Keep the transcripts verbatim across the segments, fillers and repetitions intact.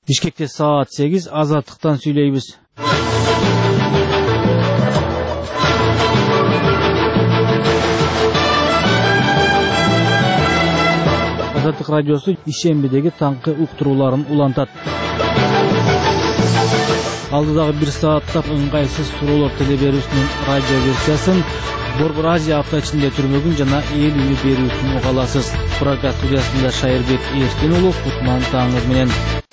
Бишкекте саат сегиз, Азаттыктан сүйлөйбүз. Азаттык радиосу ишембидеги таңкы уктурууларын улантат. Алдыдагы бир сааттап ыңгайсыз туруулар телеберүүсүнүн радио версиясын Борбор Азия апта ичинде түрмөгүн жана эл үйү берүүсүн уга аласыз. Программа студиясында Шайырбек Эркин уулу, Кутман таңыңыз менен.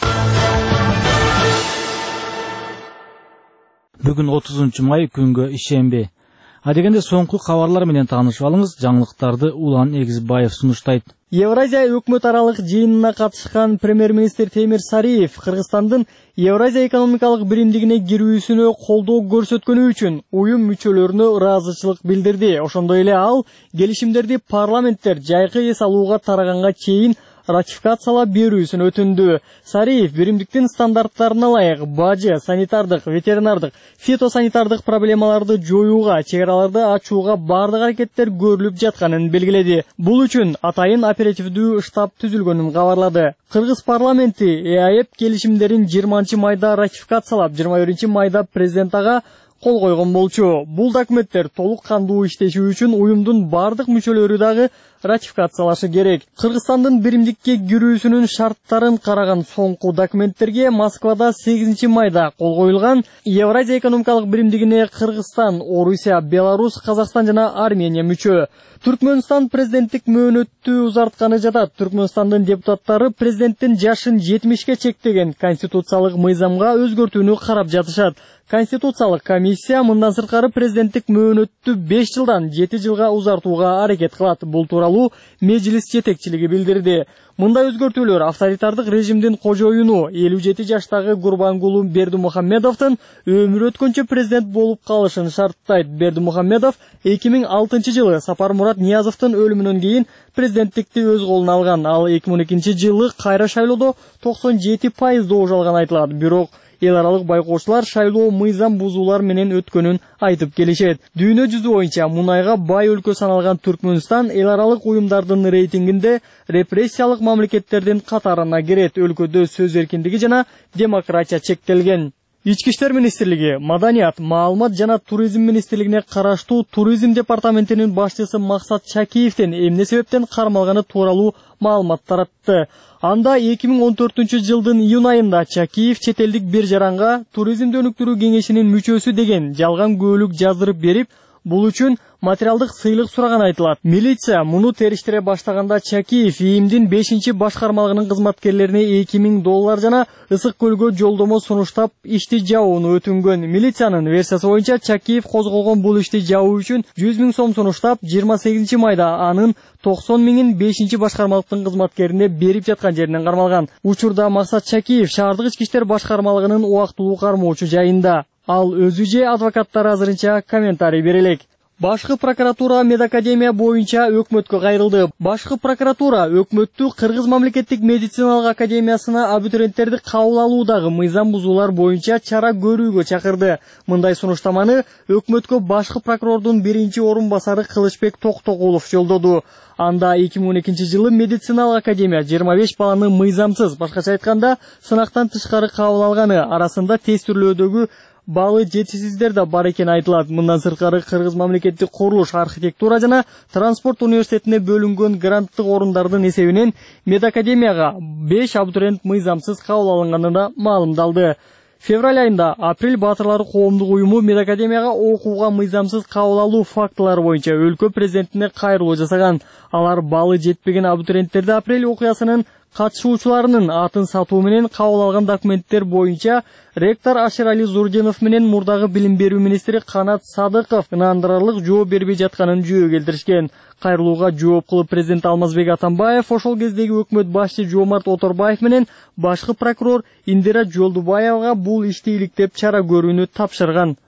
Бүгүн отузунчу май, күнгө ишемби. Адегенде соңку кабарлар менен таанышып алыңыз. Жаңылыктарды Улан Эгизбаев сунуштайт. Евразия өкмөт аралык жыйынына катышкан премьер-министр Темир Сариев Кыргызстандын Евразия экономикалык биримдигине кирүүсүнө колдоо көрсөткөнү үчүн уюм мүчөлөрүнө ыраазычылык билдирди. Ошондой эле ал келишимдерди парламенттер жайкы эс алууга тараганга чейин ратификациялап берүүсүн өтүндү. Сариев биримдиктин стандарттарына ылайык бажы, санитардык, ветеринардык, фитосанитардык проблемаларды жоюуга, чек араларды ачууга бардык аракеттер көрүлүп жатканын белгиледи. Бул үчүн атайын оперативдүү штаб түзүлгөнүн кабарлады. Кыргыз парламенти ЭАЭП келишимдерин жыйырманчы майда ратификациялап, жыйырма биринчи майда президент ага кол койгон болчу. Бул документтер толук кандуу иштеши үчүн уюмдун бардык мүчөлөрү дагы ратификациялашы керек. Кыргызстандын биримдикке кирүүсүнүн шарттарын караган соңку документтерге Москвада сегизинчи майда кол коюлган. Евразия экономикалык биримдигине Кыргызстан, Орусия, Беларусь, Казакстан жана Армения мүчө. Түркмөнстан президенттик мөөнөттү узартканы жатат. Түркмөнстандын депутаттары президенттин жашын жетимишке чектеген конституциялык мыйзамга өзгөртүүнү карап жатышат. Конституциялык комиссия мындан сырткары президенттик мөөнөттү беш жылдан жети жылга узартууга аракет кылат. Бул тууралуу межлис жетекчилиги билдирди. Мындай өзгөртүүлөр авторитардык режимдин кожоюну элүү жети жаштагы Гурбангулу Бердимухамедовдун өмүрү өткөнчө президент болуп калышын шарттайт. Бердимухамедов эки миң алтынчы жылы Сапармурат Ниязовдун өлүмүнөн кийин президенттикти өз колуна алган. Ал эки миң он экинчи жылы кайра шайлоодо токсон жети пайыз добуш алган айтылат. Бирок эл аралык байкоочулар шайлоо мыйзам бузуулар менен өткөнүн айтып келишет. Дүйнө жүзү боюнча мунайга бай өлкө саналган Түркмөнстан эл аралык уюмдардын рейтингинде репрессиялык мамлекеттердин катарына кирет. Өлкөдө сөз эркиндиги жана демократия чектелген. Ички иштер министрлиги, Маданият, Маалымат жана туризм министрлигине караштуу туризм департаментинин башчысы Максат Чакиевдин эмне себептен кармалганы тууралуу маалымат таратты. Анда эки миң он төртүнчү жылдын июнь айында Чакиев чет элдик бир жаранга туризмди өнүктүрүү кеңешинин мүчөсү деген жалган күбөлүк жаздырып берип, бул үчүн материалдык сыйлык сураган айтылат. Милиция муну териштире баштаганда Чакиев ИИМдин бешинчи башкармалыгынын кызматкерлерине эки миң доллар жана Ысык көлгө жолдомо сунуштап ишти жабууну өтүнгөн. Милициянын версиясы боюнча Чакиев козголгон бул ишти жабуу үчүн жүз миң сом сунуштап, жыйырма сегизинчи майда анын токсон миңин бешинчи башкармалыктын кызматкерине берип жаткан жеринен кармалган. Учурда Максат Чакиев шаардык ички иштер башкармалыгынын убактылуу кармоочу жайында. Ал өзү же адвокаттары азырынча комментарий бере элек. Башкы прокуратура медакадемия боюнча өкмөткө кайрылды. Башкы прокуратура өкмөттү Кыргыз мамлекеттик медициналык академиясына абитуриенттерди кабыл алуудагы мыйзам бузуулар боюнча чара көрүүгө чакырды. Мындай сунуштаманы өкмөткө башкы прокурордун биринчи орун басары Кылычбек Токтогулов жолдоду. Анда эки миң он экинчи жылы медициналык академия жыйырма беш баланы мыйзамсыз, башкача айтканда, сынактан тышкары кабыл алганы, арасында тестирлөөдөгү балы жетишсиздер да бар экени айтылат. Мындан сырткары Кыргыз мамлекеттик курулуш, архитектура жана транспорт университетине бөлүнгөн гранттык орундардын эсебинен медакадемияга беш абитуриент мыйзамсыз кабыл алынганы да маалымдалды. Февраль айында Апрель Баатырлары коомдук уюму медакадемияга окууга мыйзамсыз кабыл алуу фактылары боюнча өлкө президентине кайрылуу жасаган. Алар балы жетпеген абитуриенттерди Апрель окуясынын катышуучуларынын атын сатуу менен кабыл алган документтер боюнча ректор Аширали Зурдинов менен мурдагы билим берүү министри Канат Садыков ынандырарлык жооп бербей жатканын жөө келтиришкен. Кайрылууга жооп кылып президент Алмазбек Атамбаев ошол кездеги өкмөт башчы Жомарт Оторбаев менен башкы прокурор Индира Жолдубаевага бул ишти иликтеп чара көрүүнү тапшырган.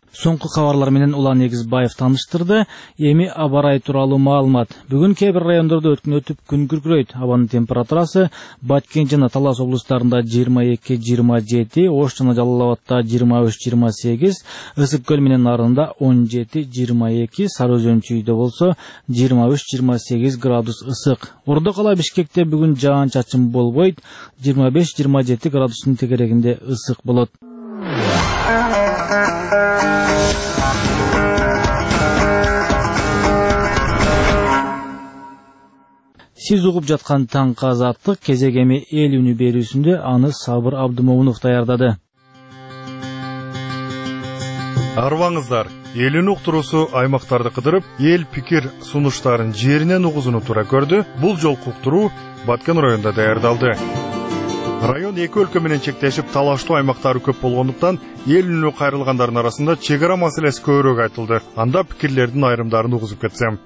Соңку кабарлар менен Улан Эгизбаев тааныштырды. Эми аба ырайы тууралуу маалымат. Бүгүн кээ бир райондордо өткүн өтүп күн күркүрөйт. Абанын температурасы Баткен жана Талас облустарында жыйырма эки жыйырма жети, Ош жана Жалал Абадта жыйырма үч жыйырма сегиз, Ысык көл менен Нарында он жети жыйырма эки, Сары Өзөн чүйдө болсо жыйырма үч жыйырма сегиз градус ысык. Ордо кала Бишкекте бүгүн жаан-чачын болбойт. жыйырма беш жыйырма жети градустун тегерегинде ысык болот. Сиз угуп жаткан Таңкы Азаттык кезек эми эл үнү берүүсүндө аны Сабыр Абдымомунов даярдады. Арбаңыздар, эл үнү уктуруусу аймактарды кыдырып, эл пикир сунуштарын жеринен угузууну туура көрдү. Бул жолку уктуруу Баткен районунда даярдалды. Район эки өлкө менен чектешип, талаштуу аймактары көп болгондуктан эл үнү кайрылгандардын арасында чек ара маселеси көбүрөөк айтылды. Анда пикирлердин айрымдарын угузуп кетсем.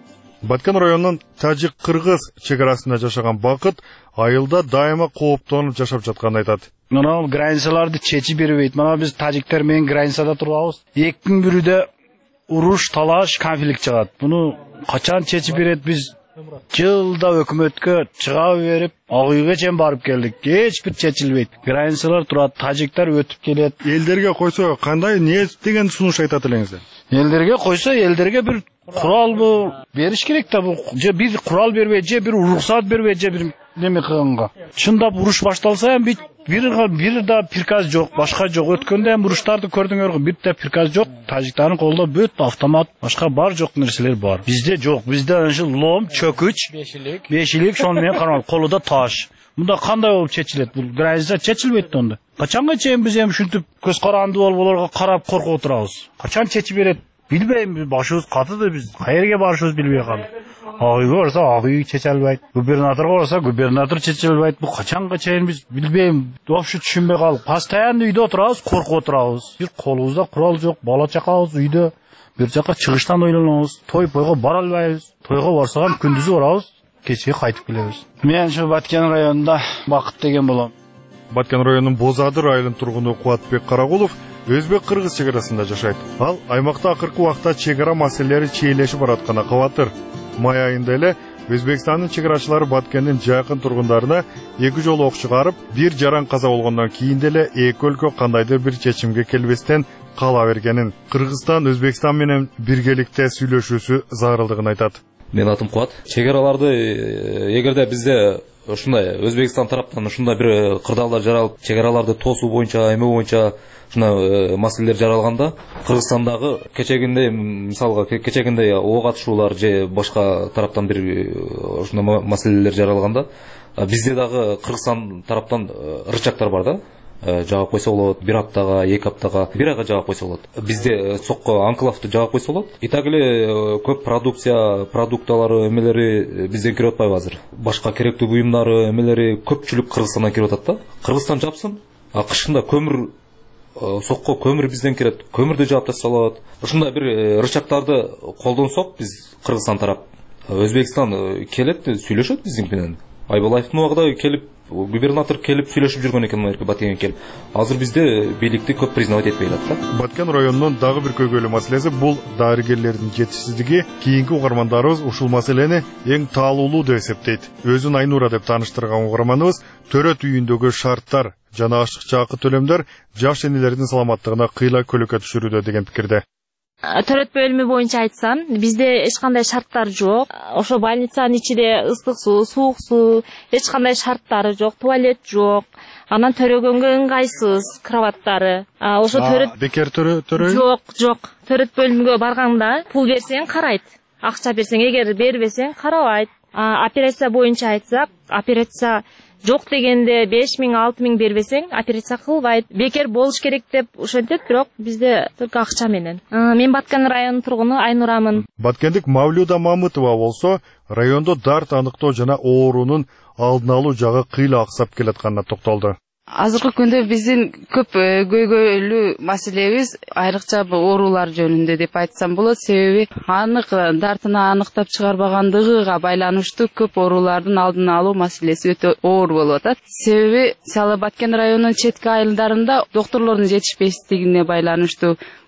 Баткен районунун тажик-кыргыз чек арасында жашаган Бакыт айылда дайыма кооптонуп жашап жатканын айтат. Мына границаларды чечип бербейт. Мына биз тажиктер менен границада турабыз. Экинин бирүдө уруш, талаш, конфликт чыгат. Буну качан чечип берет? Биз жылда өкмөткө чыга берип, Ак үйгө чейин барып келдик. Эч бир чечилбейт. Границалар турат, тажиктер өтүп келет. Элдерге койсо кандай не деген сунуш айтат элеңиздер? Элдерге койсо, элдерге бир курал бериш керек да, бул же бир курал бербей, же бир уруксат бербей, же бир неме кылганга. Чындап уруш башталса эми бир бир да приказ жок, башка жок. Өткөндө эми уруштарды көрдүңөр, бир да приказ жок. Тажиктардын колунда бүт автомат, башка бар жок нерселер бар. Бизде жок. Бизде ошо лом, чөкүч, бешилик, бешилик, шону менен кармал, колуда таш. Мында кандай болуп чечилет? Бул граница чечилбейт да онда. Качанга чейин биз эми ушинтип көз каранды болуп олорго карап коркуп отурабыз? Качан чечип берет? Билбейм, башыбыз катыды, биз каерге барышыбыз билбей калдык. Ак үйгө барса, Ак үй чече албайт. Губернаторго барса, губернатор чече албайт. Бул качанга чейин биз билбейм, вообще түшүнбөй калдык. Постоянно үйдө отурабыз, коркуп отурабыз. Бир колубузда курал жок, бала чакабыз үйдө. Бир жака чыгыштан ойлонобуз. Той пойго бара албайбыз. Тойго барсак ham күндүзү барабыз, кечке кайтып келебиз. Мен ушу Баткен районунда Бакыт деген болом. Баткен районунун Бозадыр айылынын тургуну Кубатбек Карагулов өзбек-кыргыз чек арасында жашайт. Ал аймакта акыркы убакта чек ара маселелери чийлешип баратканына кабатыр. Май айында эле Өзбекстандын чек арачылары Баткендин жакын тургундарына эки жолу ок чыгарып, бир жаран каза болгондон кийин деле эки өлкө кандайдыр бир чечимге келбестен кала бергенин, Кыргызстан Өзбекстан менен биргеликте сүйлөшүүсү зарылдыгын айтат. Мен атым Кубат. Чек араларды эгерде бизде ушундай Өзбекстан тараптан ушундай бир кырдаалдар жаралып, чек араларды тосуу боюнча, эме боюнча ушундай маселелер жаралганда, Кыргызстандагы кечегиндей, мисалга кечегиндей ого катышуулар же башка тараптан бир ушундай маселелер жаралганда, бизде дагы Кыргызстан тараптан рычагдар бар да. Жаап койсо болот, бир аптага, эки аптага, бир айга жаап койсо болот. Бизде сокко анклавды жаап койсо болот. И так эле көп продукция, продукталары, эмелери бизден кирип атпайбы азыр. Башка керектүү буюмдары, эмелери көпчүлүк Кыргызстандан кирип атат да. Кыргызстан жапсын, а кышында көмүр, сокко көмүр бизден кирет, көмүрдү жаап тастаса болот. Ушундай бир рычагдарды колдонсок биз Кыргызстан тарап, Өзбекстан келет, сүйлөшөт биздин менен. Айбалаевдин убагында келип, губернатор келип сүйлөшүп жүргөн экен Америка Баткенге келип. Азыр бизде бийликти көп признавать этпей атат да. Баткен районунун дагы бир көйгөйлүү маселеси бул дарыгерлердин жетишсиздиги. Кийинки угармандарыбыз ушул маселени эң таалуулуу деп эсептейт. Өзүн Айнура деп тааныштырган угарманыбыз төрөт үйүндөгү шарттар жана ашыкча акы төлөмдөр жаш энелердин саламаттыгына кыйла көлөкө түшүрүүдө деген пикирде. Төрөт бөлүмү боюнча айтсам, бизде эч кандай шарттар жок. Ошо больницанын ичинде ыстык суу, суук суу, эч кандай шарттары жок, туалет жок. Анан төрөгөнгө ыңгайсыз кроваттары. Ошо төрөт бекер төрөй? Жок, жок. Төрөт бөлүмгө барганда пул берсең карайт. Акча берсең, эгер бербесең карабайт. Операция боюнча айтсак, операция жок дегенде беш миң, алты миң бербесең, операция кылбайт. Бекер болуш керек деп ошентет, бирок бизде только акча менен. Мен Баткен районунун тургуну Айнурамын. Баткендик Мавлюда Мамытова болсо, райондо дарт аныктоо жана оорунун алдын алуу жагы кыйла аксап келатканына токтолду. Азыркы күндө биздин көп көйгөйлүү маселебиз айрыкча оорулар жөнүндө деп айтсам болот. Себеби анык дартына аныктап чыгарбагандыгыга байланыштуу көп оорулардын алдын алуу маселеси өтө оор болуп атат. Себеби мисалы Баткен районунун четки айылдарында докторлордун жетишпестигине байланыштуу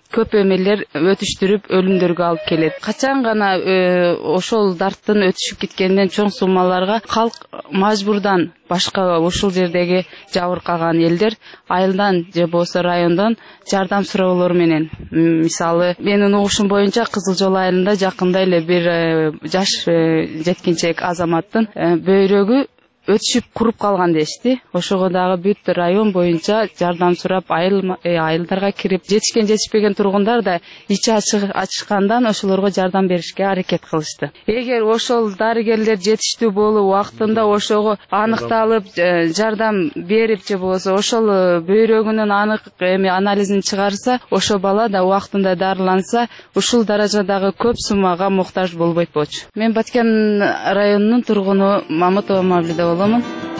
көп эмелер өтүштүрүп өлүмдөргө алып келет. Качан гана ошол дарттын өтүшүп кеткенден чоң суммаларга калк мажбурдан башка ушул жердеги жабыркаган элдер айылдан же болбосо райондон жардам суроолор менен, мисалы менин угушум боюнча Кызыл Жол айылында жакында эле бир жаш жеткинчек азаматтын бөйрөгү өтүшүп куруп калган дешти. Ошого дагы бүт район боюнча жардам сурап айыл айылдарга кирип, жетишкен жетишпеген тургундар да ичи ачышкандан ошолорго жардам беришке аракет кылышты. Эгер ошол дарыгерлер жетиштүү болуп убактында ошого аныкталып жардам берип же болбосо ошол бөйрөгүнүн анык эми анализин чыгарса, ошо бала да убактында дарыланса, ушул даражадагы көп суммага муктаж болбойт болчу. Мен Баткен районунун тургуну Мамытова Мавлида боломун.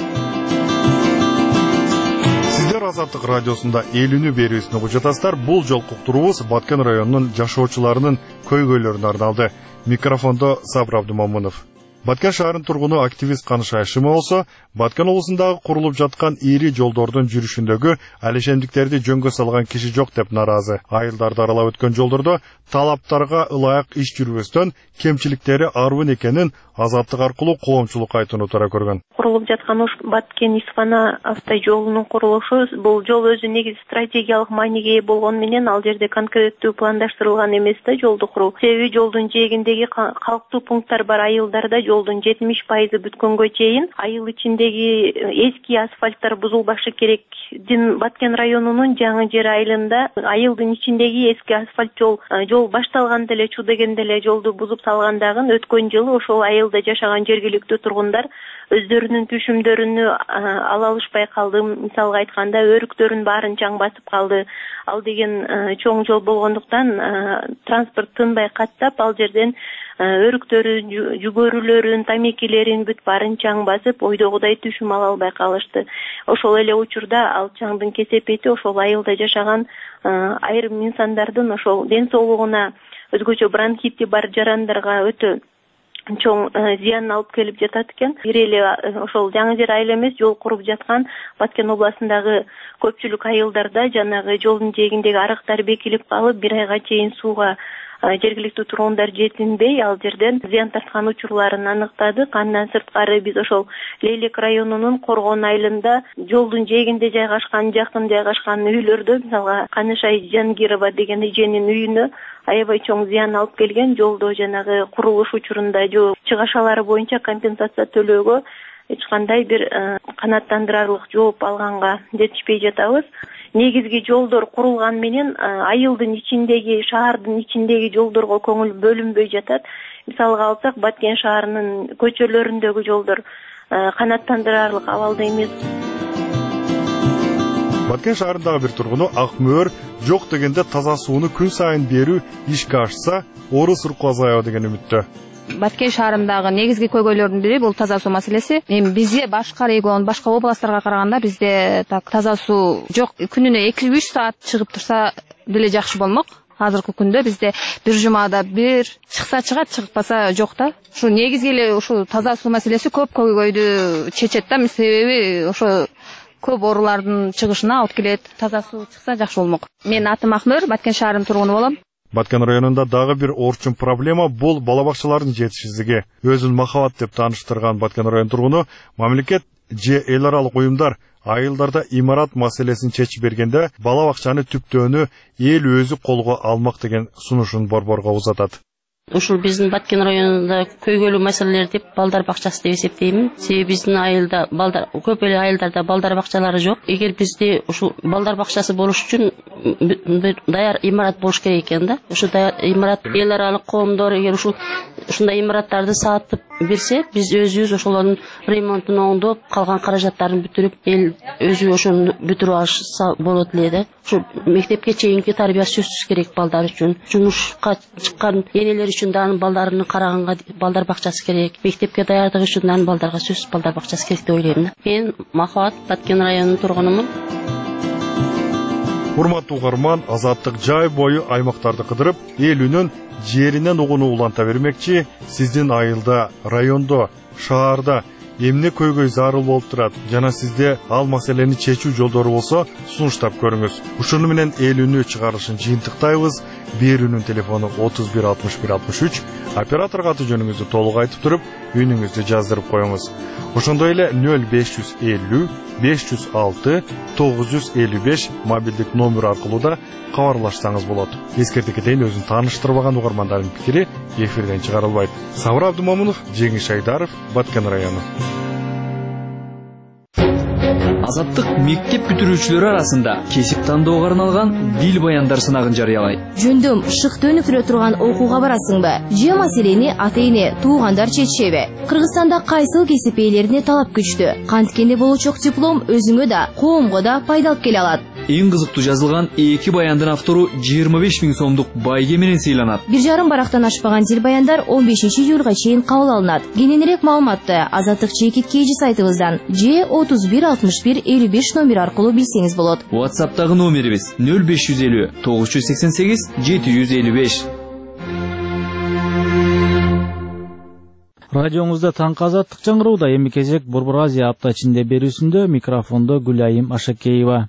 Сиздер Азаттык радиосунда элүүнү берүүсүн угуп жатасыздар. Бул жолку уктуруубуз Баткен районунун жашоочуларынын көйгөйлөрүнө арналды. Микрофондо Сабыр Абдумомунов. Баткен шаарынын тургуну активист Каныш Айшымова болсо, Баткен облусундагы курулуп жаткан ири жолдордун жүрүшүндөгү алешемдиктерди жөнгө салган киши жок деп наразы. Айылдарды аралап өткөн жолдордо талаптарга ылайык иш жүрбөстөн кемчиликтери арбын экенин Азаттык аркылуу коомчулукка айтууну туура көргөн. Курулуп жаткан Баткен Исфана автожолунун курулушу бул жол өзү негизи стратегиялык мааниге ээ болгону менен ал жерде конкреттүү пландаштырылган эмес да жолду куруу. Себеби жолдун жээгиндеги калктуу пункттар бар айылдарда жолдун жетимиш пайызы бүткөнгө чейин айыл ичиндеги эски асфальттар бузулбашы керек. Баткен районунун жаңы жер айылында айылдын ичиндеги эски асфальт жол жол башталганда эле чу дегенде эле жолду бузуп салгандагын өткөн жылы ошол айылда жашаган жергиликтүү тургундар өздөрүнүн түшүмдөрүнү ала алышпай калды. Мисалга айтканда өрүктөрүн баарын чаң басып калды. Ал деген чоң жол болгондуктан транспорт тынбай каттап ал жерден өрүктөрүн, жүгөрүлөрүн, тамекилерин бүт баарын чаң басып, ойдогудай түшүм ала албай калышты. Ошол эле учурда ал чаңдын кесепети ошол айылда жашаган айрым инсандардын ошол ден соолугуна, өзгөчө бронхити бар жарандарга өтө чоң зыян алып келип жатат экен. Бир эле ошол жаңы жер айыл эмес, жол куруп жаткан Баткен областындагы көпчүлүк айылдарда жанагы жолдун жээгиндеги арыктар бекилип калып, бир айга чейин сууга жергиликтүү тургундар жетинбей ал жерден зыян тарткан учурларын аныктадык. Андан сырткары биз ошол Лейлек районунун Коргон айылында жолдун жээгинде жайгашкан, жакын жайгашкан үйлөрдө, мисалга Канышай Жангирова деген эженин үйүнө аябай чоң зыян алып келген. Жолдо жанагы курулуш учурунда жол чыгашалары боюнча компенсация төлөөгө эч кандай бир канааттандырарлык жооп алганга жетишпей жатабыз. Негизги жолдор курулган менен айылдын ичиндеги, шаардын ичиндеги жолдорго көңүл бөлүнбөй жатат. Мисалга алсак, Баткен шаарынын көчөлөрүндөгү жолдор канааттандырарлык абалда эмес. Баткен шаарындагы бир тургуну ак мөөр жок дегенде таза сууну күн сайын берүү ишке ашса, орус урку азаябы деген үмүттө. Баткен шаарындагы негизги көйгөйлөрдүн бири бул таза суу маселеси. Эми бизде башка регион, башка областтарга караганда бизде так таза суу жок. Күнүнө эки үч саат чыгып турса деле жакшы болмок. Азыркы күндө бизде бир жумада бир чыкса чыгат, чыкпаса жок да. Ушу негизги эле ушу таза суу маселеси көп көйгөйдү чечет да. Себеби ошо көп оорулардын чыгышына алып келет. Таза суу чыкса жакшы болмок. Мен атым Акмөр, Баткен шаарынын тургуну болом. Баткен районунда дагы бир орчун проблема бул бала бакчалардын жетишсиздиги. Өзүн махабат деп тааныштырган Баткен район тургуну мамлекет же эл аралык уюмдар айылдарда имарат маселесин чечип бергенде бала бакчаны түптөөнү эл өзү колго алмак деген сунушун борборго узатат. Ушул биздин Баткен районунда көйгөйлүү маселелер деп балдар бакчасы деп эсептейм. Себеби биздин айылда балдар көп эле айылдарда балдар бакчалары жок. Эгер бизде ушул балдар бакчасы болуш үчүн даяр имарат болуш керек экен да. Ушул даяр имарат эл аралык коомдор эгер ушул ушундай имараттарды сатып берсе, биз өзүбүз ошолордун ремонтун оңдоп, калган каражаттарын бүтүрүп, эл өзү ошону бүтүрүп алса болот эле да. Ушул мектепке чейинки тарбия сөзсүз керек балдар үчүн. Жумушка чыккан энелер үчүн дагы балдарына караганга балдар бакчасы керек. Мектепке даярдык үчүн дагы балдарга сөзсүз балдар бакчасы керек деп ойлойм да. Мен Махабат, Баткен районунун тургунумун. Урматтуу угарман, Азаттык жай бою аймактарды кыдырып, элүүнүн жеринен угуну уланта бермекчи. Сиздин айылда, райондо, шаарда эмне көйгөй зарыл болуп турат жана сизде ал маселени чечүү жолдору болсо сунуштап көрүңүз. Ушуну менен эл үнү чыгарылышын жыйынтыктайбыз. Берүүнүн телефону отуз бир алтымыш бир алтымыш үч. Операторго аты жөнүңүздү толук айтып туруп, үнүңүздү жаздырып коюңуз. Ошондой эле нөл беш жүз элүү беш жүз алты тогуз жүз элүү беш мобилдик номер аркылуу да кабарлашсаңыз болот. Эскерте кетейин, өзүн тааныштырбаган угармандардын пикири эфирден чыгарылбайт. Сабыр Абдымомунов, Жеңиш Айдаров, Баткен району. Азаттык мектеп бүтүрүүчүлөрү арасында кесип тандоого арналган дил баяндар сынагын жарыялайт. Жөндөм шыкты өнүктүрө турган окууга барасыңбы? Же маселени ата-эне, туугандар чечишеби? Кыргызстанда кайсыл кесип ээлерине талап күчтүү? Канткенде болочок диплом өзүңө да, коомго да пайда алып келе алат. Эң кызыктуу жазылган эки баяндын автору жыйырма беш миң сомдук байге менен сыйланат. Бир жарым барактан ашпаган дил баяндар он бешинчи июлга чейин кабыл алынат. Кененирээк маалыматты Азаттык чекит кейжи сайтыбыздан же отуз бир алтымыш бир элүү беш номер аркылуу билсеңиз болот. WhatsApp'тагы номерибиз нөл беш жүз элүү тогуз жүз сексен сегиз жети жүз элүү беш. Радиоңузда таңкы азаттык жаңырууда. Эми кезек Борбор Азия апта ичинде берүүсүндө. Микрофондо Гүлайым Ашакеева.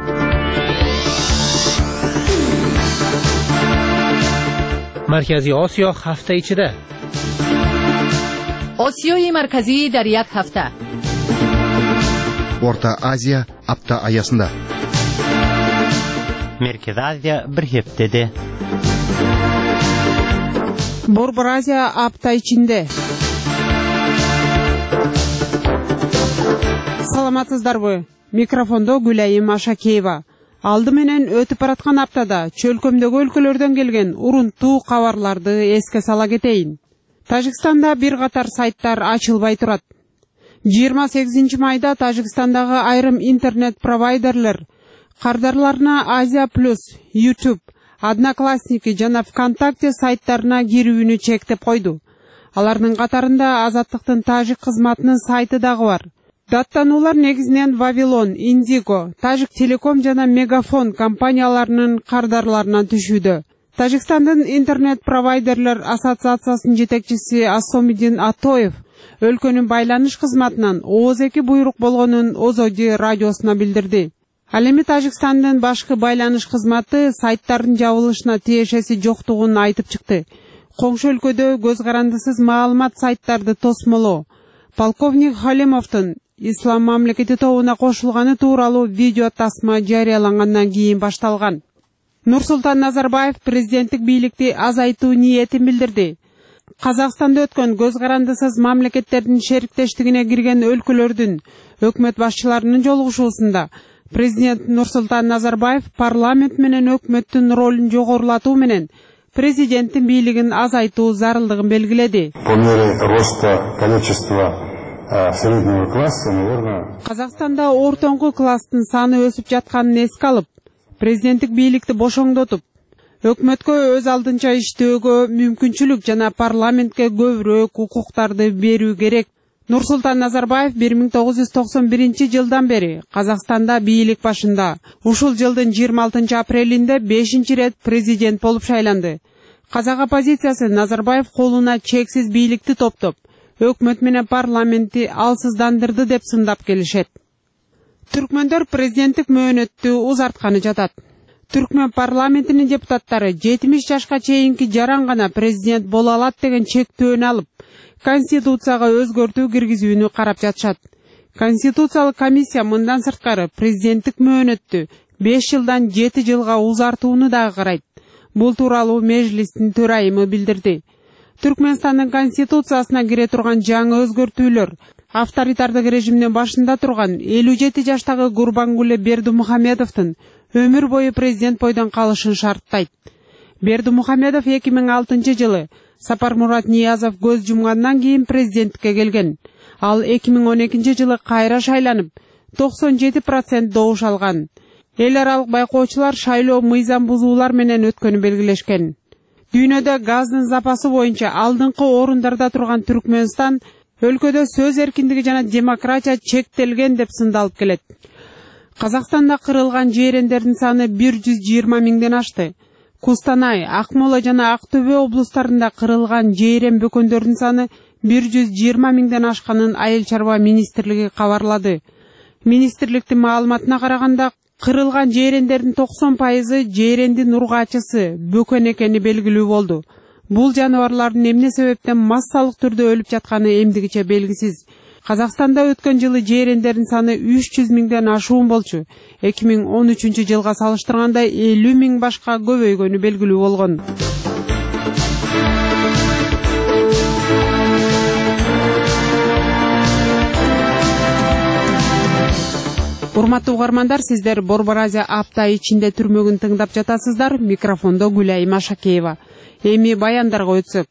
مرکزی آسیا هفته ichida. آسیای مرکزی در یک هفته. Орта Азия апта аясында. Merkez Азия bir heftede. Борбор Азия апта ичинде. Саламатсыздарбы? Микрофондо Гүлайым Ашакеева. Алды менен өтүп бараткан аптада чөлкөмдөгү өлкөлөрдөн келген урунттуу кабарларды эске сала кетейин. Тажикстанда бир катар сайттар ачылбай турат. жыйырма сегизинчи майда Тажикстандагы айрым интернет провайдерлер кардарларына Азия плюс, YouTube, Одноклассники жана ВКонтакте сайттарына кирүүнү чектеп койду. Алардын катарында Азаттыктын тажик кызматынын сайты дагы бар. Даттануулар негизинен Вавилон, Индиго, Тажик Телеком жана Мегафон компанияларынын кардарларынан түшүүдө. Тажикстандын интернет-провайдерлер ассоциациясынын жетекчиси Асомидин Атоев өлкөнүн байланыш кызматынан ооз эки буйрук болгонун Озоди радиосуна билдирди. Ал эми Тажикстандын башкы байланыш кызматы сайттардын жабылышына тиешеси жоктугун айтып чыкты. Коңшу өлкөдө көз карандысыз маалымат сайттарды тосмолоо. Полковник Халимовдун Ислам мамлекети тобуна кошулганы тууралуу видео тасма жарыялангандан кийин башталган. Нурсултан Назарбаев президенттик бийликти азайтуу ниетин билдирди. Казакстанда өткөн көз карандысыз мамлекеттердин шериктештигине кирген өлкөлөрдүн өкмөт башчыларынын жолугушуусунда президент Нурсултан Назарбаев парламент менен өкмөттүн ролун жогорулатуу менен президенттин бийлигин азайтуу зарылдыгын белгиледи. По мере роста количества среднего класса, наверное, Казакстанда ортоңку класстын саны өсүп жатканын эске алып, президенттик бийликти бошоңдотуп, өкмөткө өз алдынча иштөөгө мүмкүнчүлүк жана парламентке көбүрөөк укуктарды берүү керек. Нурсултан Назарбаев бир миң тогуз жүз токсон биринчи жылдан бери Казакстанда бийлик башында. Ушул жылдын жыйырма алтынчы апрелинде бешинчи рет президент болуп шайланды. Казак оппозициясы Назарбаев колуна чексиз бийликти топтоп, өкмөт менен парламентти алсыздандырды деп сындап келишет. Түркмөндөр президенттик мөөнөттү узартканы жатат. Түркмөн парламентинин депутаттары жетимиш жашка чейинки жаран гана президент боло алат деген чектөөнү алып, Конституцияга өзгөртүү киргизүүнү карап жатышат. Конституциялык комиссия мындан сырткары президенттик мөөнөттү беш жылдан жети жылга узартууну дагы карайт. Бул тууралуу Мejлистин төрайымы билдирди. Түркмөнстандын конституциясына кире турган жаңы өзгөртүүлөр авторитардык режимдин башында турган элүү жети жаштагы Гурбангуле Бердимухамедовдун өмүр бою президент бойдон калышын шарттайт. Бердимухамедов эки миң алтынчы жылы Сапармурат Ниязов көз жумгандан кийин президенттикке келген. Ал эки миң он экинчи жылы кайра шайланып, токсон жети процент добуш алган. Эл аралык байкоочулар шайлоо мыйзам бузуулар менен өткөнү белгилешкен. Дүйнөдө газдын запасы боюнча алдыңкы орундарда турган Түркмөнстан өлкөдө сөз эркиндиги жана демократия чектелген деп сындалып келет. Казакстанда кырылган жээрендердин саны бир жүз жыйырма миңден ашты. Кустанай, Акмола жана Актөбө облустарында кырылган жээрен бөкөндөрдүн саны бир жүз жыйырма миңден ашканын Айыл чарба министрлиги кабарлады. Министрликтин маалыматына караганда, кырылган жээрендердин токсон пайызы жээрендин ургаачысы бөкөн экени белгилүү болду. Бул жаныбарлардын эмне себептен массалык түрдө өлүп жатканы эмдигиче белгисиз. Казакстанда өткөн жылы жээрендердин саны үч жүз миңден ашуун болчу. эки миң он үчүнчү жылга салыштырганда элүү миң башка көбөйгөнү белгилүү болгон. Урматтуу угармандар, сиздер Борбор Азия апта ичинде түрмөгүн тыңдап жатасыздар. Микрофондо Гүлайым Ашакеева. Эми баяндарга өтсөк.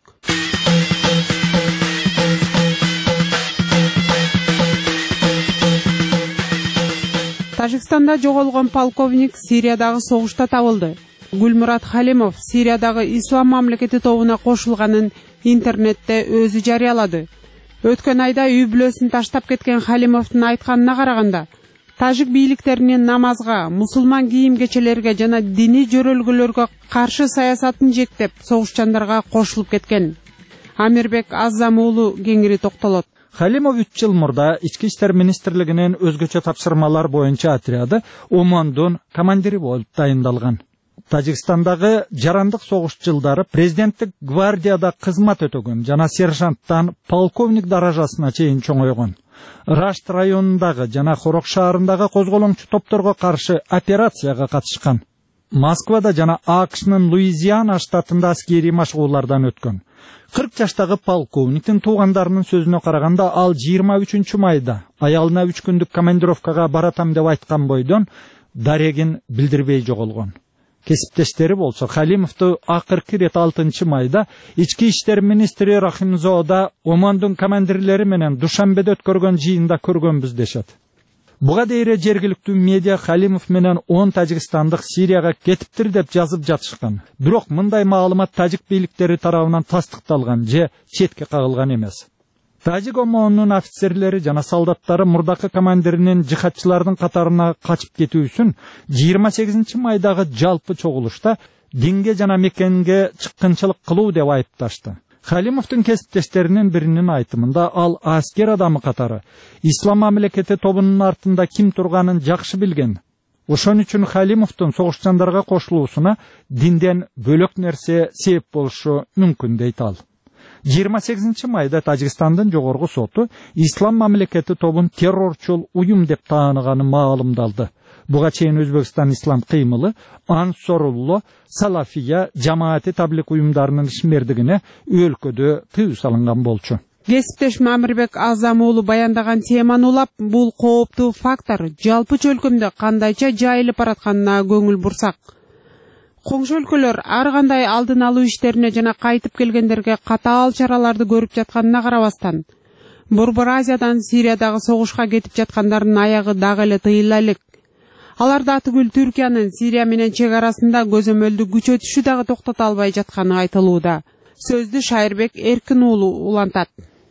Тажикстанда жоголгон полковник Сириядагы согушта табылды. Гүлмурат Халимов Сириядагы Ислам мамлекети тобуна кошулганын интернетте өзү жарыялады. Өткөн айда үй бүлөсүн таштап кеткен Халимовдун айтканына караганда, тажик бийликтеринин намазга, мусулман кийим-кечелерге жана диний жөрөлгөлөргө каршы саясатын жектеп, согушчандарга кошулуп кеткен. Амирбек Азам уулу кеңири токтолот. Халимов үч жыл мурда ички иштер министрлигинин өзгөчө тапшырмалар боюнча отряды Омондун командири болуп дайындалган. Тажикстандагы жарандык согуш жылдары президенттик гвардияда кызмат өтөгөн жана сержанттан полковник даражасына чейин чоңойгон. Рашт районундагы жана Хорок шаарындагы козголоңчу топторго каршы операцияга катышкан. Москвада жана АКШнын Луизиана штатында аскери машыгуулардан өткөн. кырк жаштагы полковниктин туугандарынын сөзүнө караганда, ал жыйырма үчүнчү майда аялына үч күндүк командировкага баратам деп айткан бойдон дарегин билдирбей жоголгон. Кесиптештери болсо Халимовду акыркы ирет алтынчы майда ички иштер министри Рахимзода Омондун командирлери менен Душанбеде өткөргөн жыйында көргөнбүз дешет. Буга дейре жергиликтүү медиа Халимов менен он тажикстандык Сирияга кетиптир деп жазып жатышкан. Бирок мындай маалымат тажик бийликтери тарабынан тастыкталган же четке кагылган эмес. Тажик омонунун офицерлери жана солдаттары мурдакы командиринин жихадчылардын катарына качып кетүүсүн жыйырма сегизинчи майдагы жалпы чогулушта динге жана мекенге чыккынчылык кылуу деп айыпташты. Халимовдун кесиптештеринин биринин айтымында ал аскер адамы катары Ислам мамлекети тобунун артында ким турганын жакшы билген. Ошон үчүн Халимовдун согушчандарга кошулуусуна динден бөлөк нерсе себеп болушу мүмкүн дейт ал. жыйырма сегизинчи майда Тажикстандын жогорку соту Ислам мамлекети тобун террорчул уюм деп тааныганы маалымдалды. Буга чейин Өзбекстан ислам кыймылы, Ансорулло, Салафия, жамааты таблик уюмдарынын ишмердигине өлкөдө тыюу салынган болчу. Кесиптеш Амирбек Азам уулу баяндаган теманы улап, бул кооптуу фактор жалпы чөлкөмдө кандайча жайылып баратканына көңүл бурсак. Коңшу өлкөлөр ар кандай алдын алуу иштерине жана кайтып келгендерге катаал чараларды көрүп жатканына карабастан, Борбор Азиядан Сириядагы согушка кетип жаткандардын аягы дагы эле тыйыла элек. Аларда атүгүл Түркиянын Сирия менен чек арасында көзөмөлдү күчөтүшү дагы токтото албай жатканы айтылууда. Сөздү Шайырбек Эркин уулу улантат.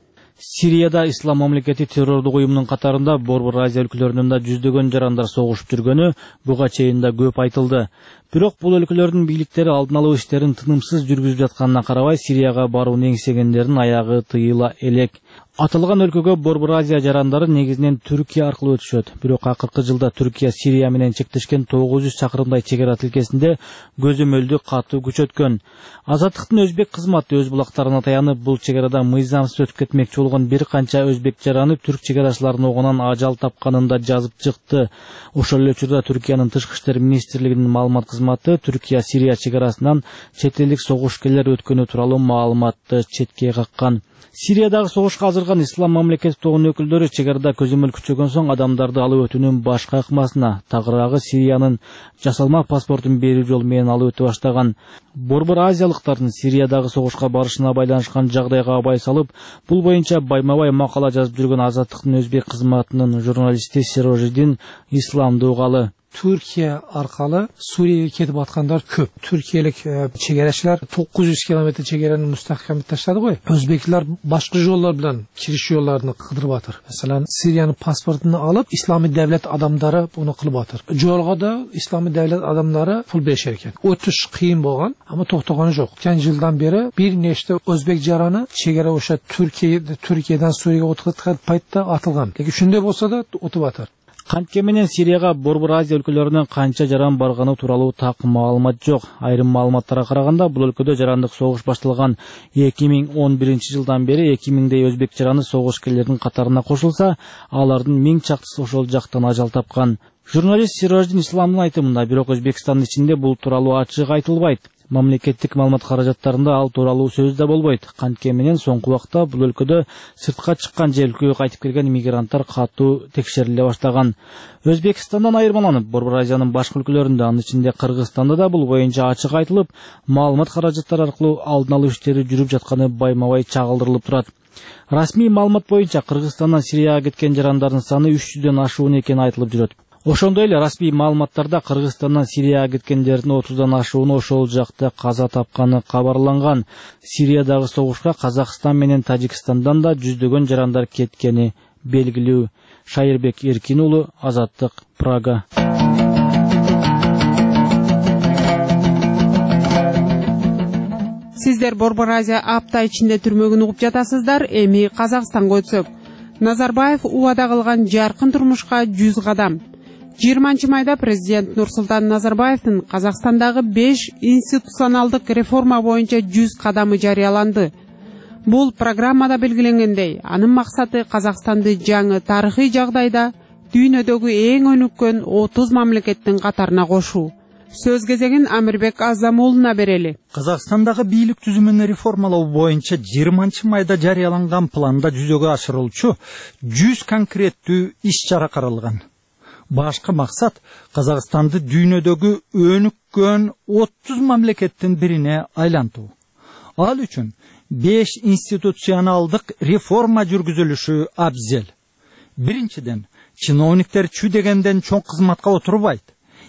Сирияда Ислам мамлекети террордук уюмунун катарында Борбор Азия өлкөлөрүнүн да жүздөгөн жарандар согушуп жүргөнү буга чейин да көп айтылды. Бирок бул өлкөлөрдүн бийликтери алдын алуу иштерин тынымсыз жүргүзүп жатканына карабай Сирияга барууну эңсегендердин аягы тыйыла элек. Аталган өлкөгө Борбор Азия жарандары негизинен Түркия аркылуу өтүшөт. Бирок акыркы жылда Түркия Сирия менен чектешкен тогуз жүз чакырымдай чек ара тилкесинде көзөмөлдү катуу күчөткөн. Азаттыктын өзбек кызматы өз булактарына таянып, бул чек арада мыйзамсыз өтүп кетмекчи болгон бир канча өзбек жараны түрк чек арачыларынын огунан ажал тапканын да жазып чыкты. Ошол эле учурда Түркиянын тышкы иштер министрлигинин маалымат кызматы Түркия Сирия чек арасынан чет элдик согушкерлер өткөнү тууралуу маалыматты четке каккан. Сириядагы согушка азырган Ислам мамлекети тобунун өкүлдөрү чек арада көзөмөл күчөгөн соң адамдарды алып өтүүнүн башка ыкмасына, тагыраагы Сириянын жасалма паспортун берүү жолу менен алып өтө баштаган. Борбор азиялыктардын Сириядагы согушка барышына байланышкан жагдайга абай салып, бул боюнча байма-бай макала жазып жүргөн Азаттыктын өзбек кызматынын журналисти Сирожидин Исламды угалы. Türkiye arkalı Suriye'ye ketip atkanlar köp. Türkiyelik çegereçiler dokuz yüz kilometre çegerenin müstahkamını taşladı koy. Özbekler başka yollar bilen kiriş yollarını kıdırıp atır. Mesela Suriye'nin pasportunu alıp İslami devlet adamları bunu kılıp atır. Jolga da İslami devlet adamları pul beşerken. Ötüş kıyın boğan ama tohtağanı yok. Geçen yıldan beri bir neçte Özbek jaranı çegere oşa Türkiye'de Türkiye'den Suriye'ye otuqat paytda atılgan. Lekin shunday bo'lsa da o'tib atar. Кантке менен Сирияга Борбор Азия өлкөлөрүнөн канча жаран барганы тууралуу так маалымат жок. Айрым маалыматтарга караганда, бул өлкөдө жарандык согуш башталган эки миң он биринчи жылдан бери эки миңдей өзбек жараны согушкерлердин катарына кошулса, алардын миң чактысы ошол жактан ажал тапкан. Журналист Сираждин Исламдын айтымында, бирок Өзбекстандын ичинде бул тууралуу ачык айтылбайт. Мамлекеттик маалымат каражаттарында ал тууралуу сөз да болбойт. Кантке менен соңку убакта бул өлкөдө сыртка чыккан же өлкөгө кайтып келген мигранттар катуу текшериле баштаган. Өзбекстандан айырмаланып, Борбор Азиянын башка өлкөлөрүндө, анын ичинде Кыргызстанда да бул боюнча ачык айтылып, маалымат каражаттары аркылуу алдын алуу иштери жүрүп жатканы байма-бай чагылдырылып турат. Расмий маалымат боюнча Кыргызстандан Сирияга кеткен жарандардын саны үч жүздөн ашуун экени айтылып жүрөт. Ошондой эле расмий маалыматтарда Кыргызстандан Сирияга кеткендердин отуздан ашууну ошол жакта каза тапканы кабарланган. Сириядагы согушка Казакстан менен Тажикстандан да жүздөгөн жарандар кеткени белгилүү. Шайырбек Эркин уулу, Азаттык, Прага. Сиздер Борбор Азия апта ичинде түрмөгүн угуп жатасыздар. Эми Казакстанга өтсөк. Назарбаев убада кылган жаркын турмушка жүз кадам. жыйырманчы майда президент Нурсултан Назарбаевдин Казакстандагы беш институционалдык реформа боюнча жүз кадамы жарыяланды. Бул программада белгиленгендей, анын максаты Казакстанды жаңы тарыхый жагдайда дүйнөдөгү эң өнүккөн отуз мамлекеттин катарына кошуу. Сөз кезегин Амирбек Азам уулуна берели. Казакстандагы бийлик түзүмүн реформалоо боюнча жыйырманчы майда жарыяланган планда жүзөгө ашырылчу жүз конкреттүү иш-чара каралган. Башкы максат Казакстанды дүйнөдөгү өнүккөн отуз мамлекеттин бирине айлантуу. Ал үчүн беш институционалдык реформа жүргүзүлүшү абзел. Биринчиден, чиновниктер чүй дегенден чоң кызматка отурбайт.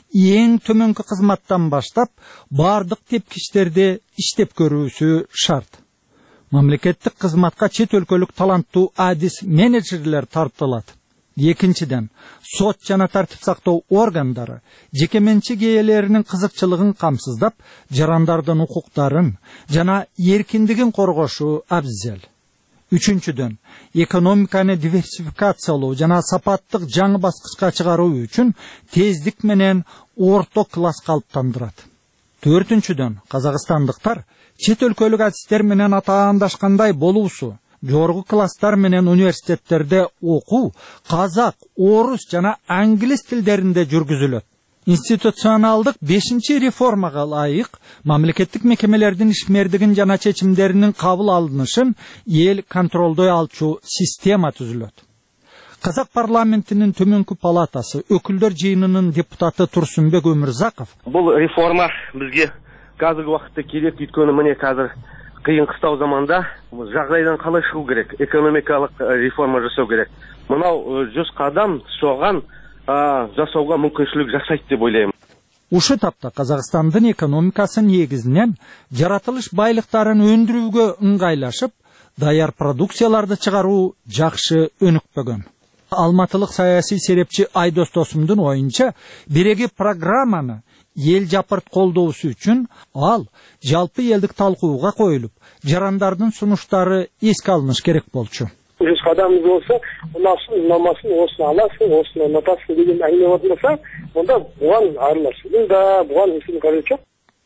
Эң төмөнкү кызматтан баштап бардык тепкичтерде иштеп көрүүсү шарт. Мамлекеттик кызматка чет өлкөлүк таланттуу адис менеджерлер тартылат. Экинчиден, сот жана тартип сактоо органдары жеке менчик ээлеринин кызыкчылыгын камсыздап, жарандардын укуктарын жана эркиндигин коргошу абзел. Үчүнчүдөн, экономиканы диверсификациялоо жана сапаттык жаңы баскычка чыгаруу үчүн тездик менен орто класс калыптандырат. Төртүнчүдөн, казакстандыктар чет өлкөлүк адистер менен атаандашкандай болуусу, жогорку класстар менен университеттерде окуу казак, орус жана англис тилдеринде жүргүзүлөт. Институционалдык бешинчи реформага ылайык мамлекеттик мекемелердин ишмердигин жана чечимдеринин кабыл алынышын эл контролдой алчу система түзүлөт. Казак парламентинин төмөнкү палатасы өкүлдөр жыйынынын депутаты Турсунбек Өмүрзаков бул реформа бизге азыркы убакытта керек, өйткөнү мына азыр кыйын кыстау заманда жагдайдан калай чыгуу керек, экономикалык реформа жасоо керек. Мынау жүз кадам соган жасауга мүмкүнчүлүк жасайт деп ойлойм. Ушу тапта Казакстандын экономикасы негизинен жаратылыш байлыктарын өндүрүүгө ыңгайлашып, даяр продукцияларды чыгаруу жакшы өнүкпөгөн. Алматылык саясий серепчи Айдос Досумдун оюнча, биреги программаны ел жапырт колдоосу үчүн ал жалпы элдик талкууга коюлуп, жарандардын сунуштары эске алыныш керек болчу. Жүз кадамыңыз болса, унасын, унамасын, осыны аласың, осыны унатасың деген әңгіме болмаса, онда буған арыласың да, буған ешкім қажет жоқ.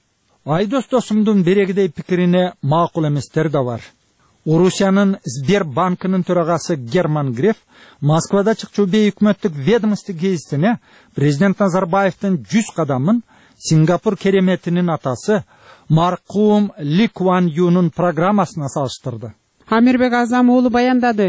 Айдос Досумдун берегидей пикирине макул эместер да бар. Орусиянын Сбербанкынын төрагасы Герман Греф Москвада чыкчу бейөкмөттүк ведомство гезитине президент Назарбаевдин жүз кадамын Сингапур кереметинин атасы маркум Ли Куан Юнун программасына салыштырды. Амирбек Азам уулу баяндады.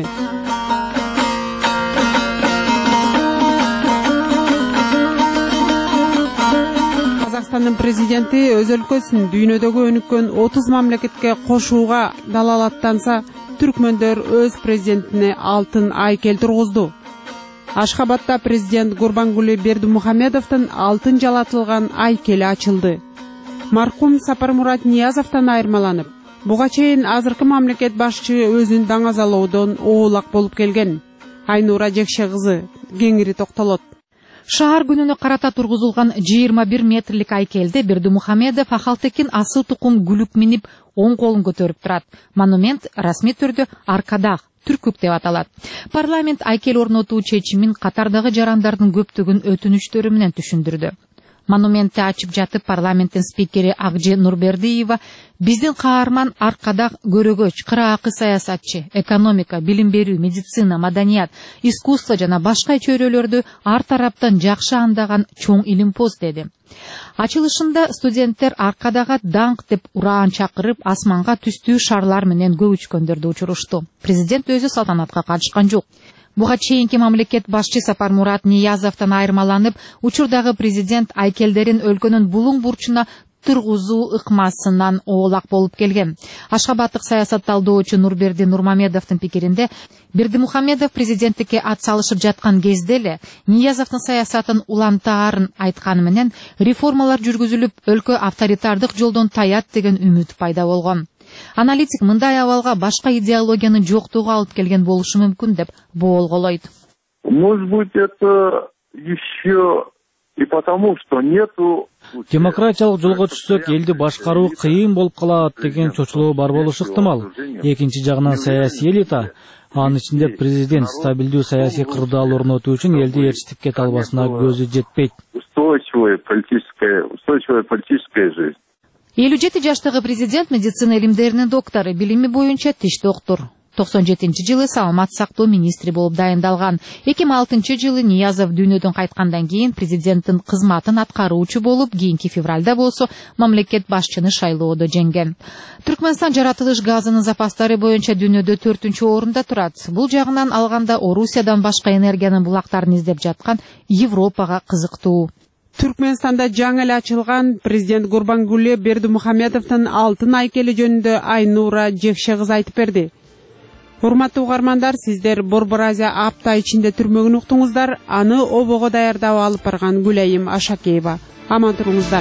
Казакстандын президенти өз өлкөсүн дүйнөдөгү өнүккөн отуз мамлекетке кошууга далалаттанса, түркмөндөр өз президентине алтын айкел тургузду. Ашхабадта президент Гурбангулы Бердимухамедовдун алтын жалатылган айкели ачылды. Маркум Сапармурат Ниязовдон айырмаланып, буга чейин азыркы мамлекет башчы өзүн даңазалоодон оолак болуп келген. Айнура Жекше кызы кеңири токтолот. Шаар күнүнө карата тургузулган жыйырма бир метрлик айкелде Бердимухамедов Ахалтекин асыл тукум гүлүп минип оң колун көтөрүп турат. Монумент расмий түрдө аркадак түркүк деп аталат. Парламент айкел орнотуу чечимин катардагы жарандардын көптөгүн өтүнүчтөрү менен түшүндүрдү. Монументти ачып жатып парламенттин спикери Акжи Нурбердиева биздин каарман аркадак көрөгөч, кыраакы саясатчы, экономика, билим берүү, медицина, маданият, искусство жана башка чөйрөлөрдү ар тараптан жакшы андаган чоң илимпоз деди. Ачылышында студенттер аркадага даңк деп ураан чакырып, асманга түстүү шарлар менен көгүчкөндөрдү учурушту. Президент өзү салтанатка катышкан жок. Буга чейинки мамлекет башчы Сапармурат Ниязовдон айырмаланып, учурдагы президент айкелдерин өлкөнүн булуң бурчуна тургузуу ыкмасынан оолак болуп келген. Ашхабадтык саясатталдоочу Нурберди Нурмамедовдун пикиринде, Бердимухамедов президенттикке ат салышып жаткан кезде эле Ниязовдун саясатын улантаарын айтканы менен реформалар жүргүзүлүп, өлкө авторитардык жолдон таят деген үмүт пайда болгон. Аналитик мындай абалга башка идеологиянын жоктугу алып келген болушу мүмкүн деп боолголойт. Может быть, это еще и потому, что нету демократиялык жолго түшсөк, элди башкаруу кыйын болуп калат деген чочулоо бар болушу ыктымал. Экинчи жагынан саясий элита, анын ичинде президент стабилдүү саясий кырдаал орнотуу үчүн элди ээрчитипке талбасына көзү жетпейт. Устойчивая политическая, устойчивая политическая жизнь. элүү жети жаштагы президент медицина илимдеринин доктору, билими боюнча тиш доктор. токсон жетинчи жылы саламат сактоо министри болуп дайындалган. эки миң алтынчы жылы Ниязов дүйнөдөн кайткандан кийин президенттин кызматын аткаруучу болуп, кийинки февралда болсо мамлекет башчыны шайлоодо жеңген. Түркмөнстан жаратылыш газынын запастары боюнча дүйнөдө төртүнчү орунда турат. Бул жагынан алганда Орусиядан башка энергиянын булактарын издеп жаткан Европага кызыктуу. Түркменстанда жаңы эле ачылган президент Гурбангулы Бердимухамедовдун алтын айкели жөнүндө Айнура Жекше кызы айтып берди. Урматтуу угармандар, сиздер Борбор Азия апта ичинде түрмөгүн уктуңуздар. Аны обого даярдап алып барган Гүлайым Ашакеева. Аман туруңуздар.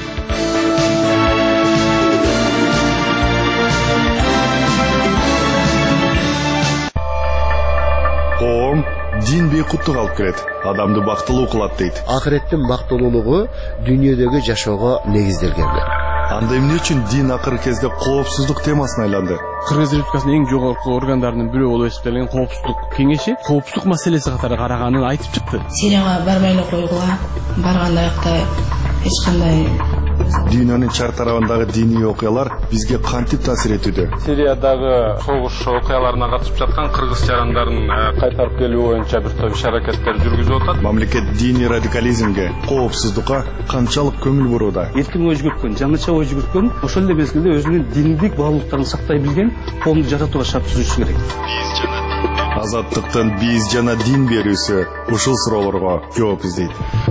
Коом дин бейкуттук алып келет, адамды бактылуу кылат дейт. Акыреттин бактылуулугу дүйнөдөгү жашоого негизделген. Анда эмне үчүн дин акыркы кезде коопсуздук темасына айланды? Кыргыз Республикасынын эң жогорку органдарынын бирөө болуп эсептелген коопсуздук кеңеши коопсуздук маселеси катары караганын айтып чыкты. Сирияга барбай эле койгула, барган аякта эч кандай Дүйнөнүн чар тарабындагы диний окуялар бизге кантип таасир этүүдө? Сириядагы согуш окуяларына катышып жаткан кыргыз жарандарын кайтарып келүү боюнча бир топ иш-аракеттер жүргүзүп атат. Мамлекет диний радикализмге, коопсуздукка канчалык көңүл бурууда? Эркин ой жүгүрткөн, жаңыча ой жүгүрткөн, ошол эле мезгилде өзүнүн диндик баалуулуктарын сактай билген коомду жаратууга шарт түзүшү керек. Азаттыктын биз жана дин берүүсү ушул суроолорго жооп издейт.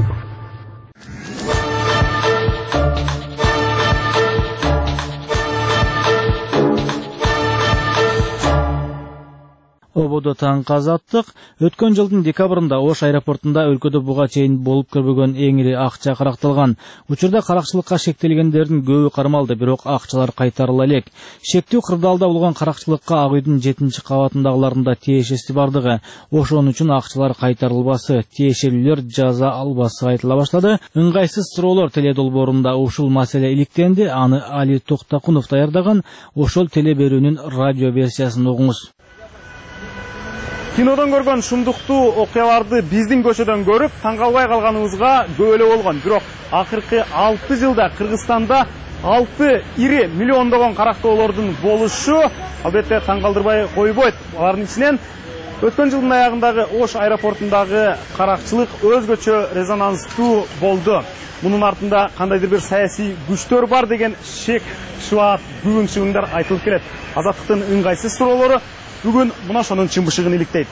Ободо таңкы азаттык. Өткөн жылдын декабрында Ош аэропортунда өлкөдө буга чейин болуп көрбөгөн эң ири акча каракталган. Учурда каракчылыкка шектелгендердин көбү кармалды, бирок акчалар кайтарыла элек. Шектүү кырдаалда болгон каракчылыкка Ак үйдүн жетинчи кабатындагыларында тиешеси бардыгы, ошон үчүн акчалар кайтарылбасы, тиешелүүлөр жаза албасы айтыла баштады. Ыңгайсыз суроолор теле долбоорунда ушул маселе иликтенди. Аны Али Токтакунов даярдаган. Ошол теле берүүнүн радио версиясын угуңуз. Кинодон көргөн шумдуктуу окуяларды биздин көчөдөн көрүп, таң калбай калганыбызга көп эле болгон. Бирок акыркы алты жылда Кыргызстанда алты ири миллиондогон карактоолордун болушу албетте таң калтырбай койбойт. Алардын ичинен өткөн жылдын аягындагы Ош аэропортундагы каракчылык өзгөчө резонанстуу болду. Мунун артында кандайдыр бир саясий күчтөр бар деген шек, шубат, бүгүн чыгымдар айтылып келет. Азаттыктын ыңгайсыз суроолору бүгүн мына ошонун чымбышыгын иликтейт.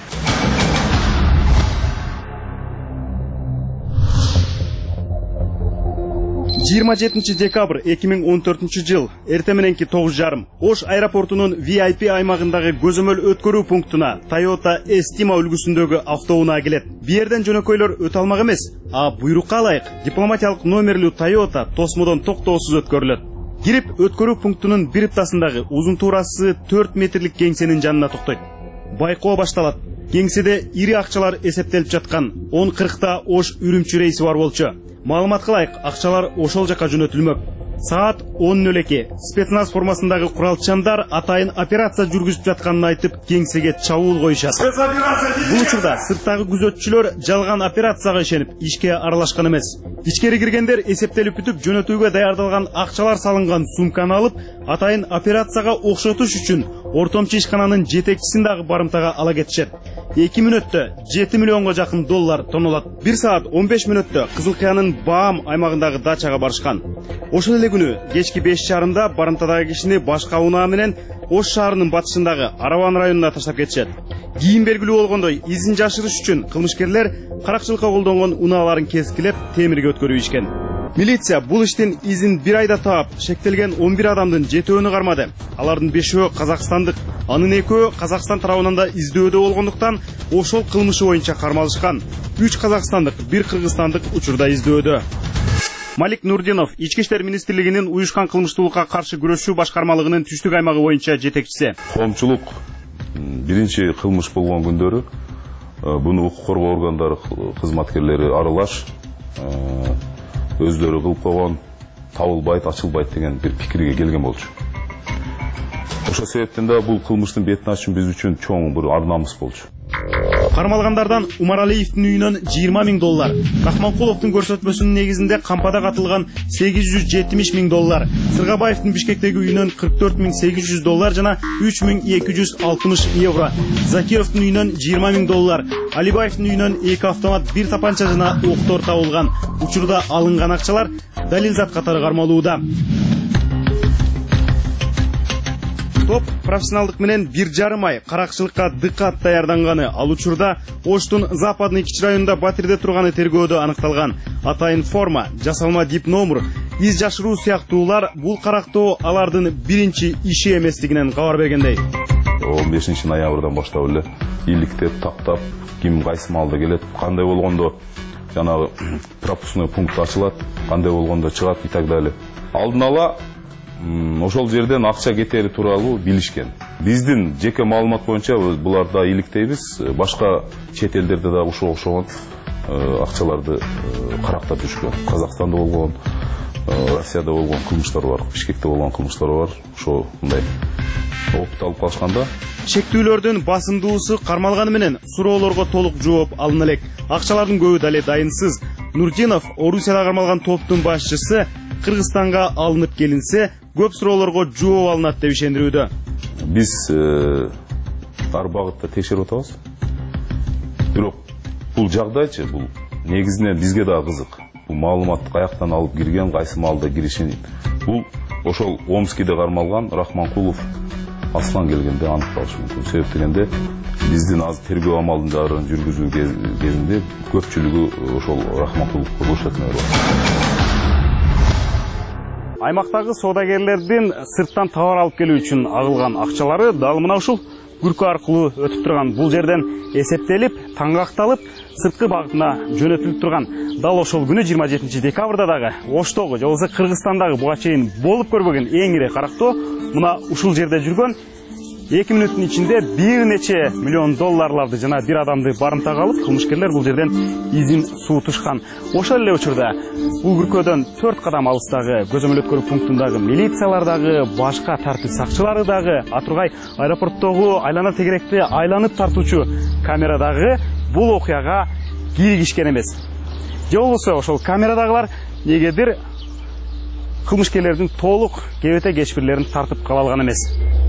жыйырма жетинчи декабрь эки миң он төртүнчү жыл эртең мененки тогуз жарым Ош аэропортунун ви ай пи аймагындагы көзөмөл өткөрүү пунктуна Toyota Estima үлгүсүндөгү автоунаа келет. Бу жерден жөнөкөйлөр өтө алмак эмес, а буйрукка ылайык дипломатиялык номерлүү Toyota тосмодон токтоосуз өткөрүлөт. Кирип өткөрүү пунктунун бир ыптасындагы узун туурасы төрт метрлик кеңсенин жанына токтойт. Байкоо башталат. Кеңседе ири акчалар эсептелип жаткан он кыркта Ош Үрүмчү рейси бар болчу. Маалыматка ылайык, акчалар ошол жака жөнөтүлмөк. Саат он нөл эки спецназ формасындагы куралчандар атайын операция жүргүзүп жатканын айтып, кеңсеге чабуул коюшат. Бул учурда сырттагы күзөтчүлөр жалган операцияга ишенип, ишке аралашкан эмес. Ичкери киргендер эсептелип бүтүп, жөнөтүүгө даярдалган акчалар салынган сумканы алып, атайын операцияга окшотуш үчүн ортомчу ишкананын жетекчисин дагы барымтага ала кетишет. эки мүнөттө жети миллионго жакын доллар тонолот. бир саат он беш мүнөттө Кызыл Кыянын Баам аймагындагы дачага барышкан. Ошол эле күнү кечки беш жарымда барымтадагы кишини башка унаа менен Ош шаарынын батышындагы Араван районуна таштап кетишет. Кийин белгилүү болгондой, изин жашырыш үчүн кылмышкерлер каракчылыкка колдонгон унааларын кескилеп, темирге өткөрүп ишкен. Милиция бул иштин изин бир айда таап, шектелген он бир адамдын жетөөнү кармады. Алардын бешөө казакстандык, анын экөө Казакстан тарабынан да издөөдө болгондуктан ошол кылмышы боюнча кармалышкан. үч казакстандык, бир кыргызстандык учурда издөөдө. Малик Нурдинов Ички иштер министрлигинин уюшкан кылмыштуулукка каршы күрөшүү башкармалыгынын түштүк аймагы боюнча жетекчиси. Коомчулук биринчи кылмыш болгон күндөрү буну укук коргоо органдары кызматкерлери аралаш өздөрү кылып койгон, табылбайт, ачылбайт деген бир пикирге келген болчу. Ошол себептен да бул кылмыштын бетин ачуу биз үчүн чоң бир ар намыс болчу. Кармалгандардан Умаралиевдин үйүнөн жыйырма миң доллар, Рахманкуловдун көрсөтмөсүнүн негизинде кампада катылган сегиз жүз жетимиш миң доллар, Сыргабаевдин Бишкектеги үйүнөн кырк төрт миң сегиз жүз доллар жана үч миң эки жүз алтымыш евро, Закировдун үйүнөн жыйырма миң доллар, Алибаевдин үйүнөн эки автомат, бир тапанча жана октор табылган. Учурда алынган акчалар далилзат катары кармалууда. Топ профессионалдык менен бир жарым ай каракчылыкка дыккат даярданганы, ал учурда Оштун Западный Кичи районунда батирде турганы тергөөдө аныкталган. Атайын форма, жасалма дип номер, из жашыруу сыяктуулар бул карактоо алардын биринчи иши эместигинен кабар бергендей. он бешинчи ноябрдан баштап эле иликтеп, таптап, ким кайсы маалда келет, кандай болгондо жанагы пропускной пункт ачылат, кандай болгондо чыгат и так далее. Алдын ала ошол жерден акча кетери тууралуу билишкен. Биздин жеке маалымат боюнча буларда иликтейбиз, башка чет элдерде да ушуга окшогон акчаларды карактап жүрүшкөн. Казакстанда болгон, Россияда болгон кылмыштар бар, Бишкекте болгон кылмыштар бар. Ошо мындай опыт алып калышканда чектүүлөрдүн басымдуусу кармалганы менен суроолорго толук жооп алына элек. Акчалардын көбү дале дайынсыз. Нурдинов Орусияда кармалган топтун башчысы Кыргызстанга алынып келинсе, көп суроолорго жооп алынат деп ишендирүүдө. Биз ар багытта текшерип атабыз. Бирок бул жагдайчы, бул негизинен бизге да кызык. Бул маалымат каяктан алып кирген, кайсы маалда киришин. Бул ошол Омскиде кармалган Рахманкулов Аслан келгенде аныкталышы мүмкүн. Себеп дегенде биздин азыр тергөө амалдарын жүргүзүү кезинде көпчүлүгү ошол Рахманкуловго кошотмой болот. Аймактагы соодагерлердин сырттан товар алып келүү үчүн агылган акчалары дал мына ушул күркө аркылуу өтүп турган бул жерден эсептелип, таңгакталып, сырткы багытына жөнөтүлүп турган. Дал ошол күнү жыйырма жетинчи декабрда дагы Оштогу же болбосо Кыргызстандагы буга чейин болуп көрбөгөн эң ири карактоо мына ушул жерде жүргөн. эки мүнөттүн ичинде бир нече миллион долларларды жана бир адамды барымтага алып, кылмышкерлер бул жерден изин суутушкан. Ошол эле учурда бул күркөдөн төрт кадам алыстагы көзөмөл өткөрүү пунктундагы милициялар дагы, башка тартип сакчылары дагы, Атургай аэропорттогу айлана тегеректи айланып тартуучу камерадагы бул окуяга киригишкен эмес. Же болбосо ошол камерадагылар негедир кылмышкерлердин толук кебете кечпирлерин тартып кала алган эмес.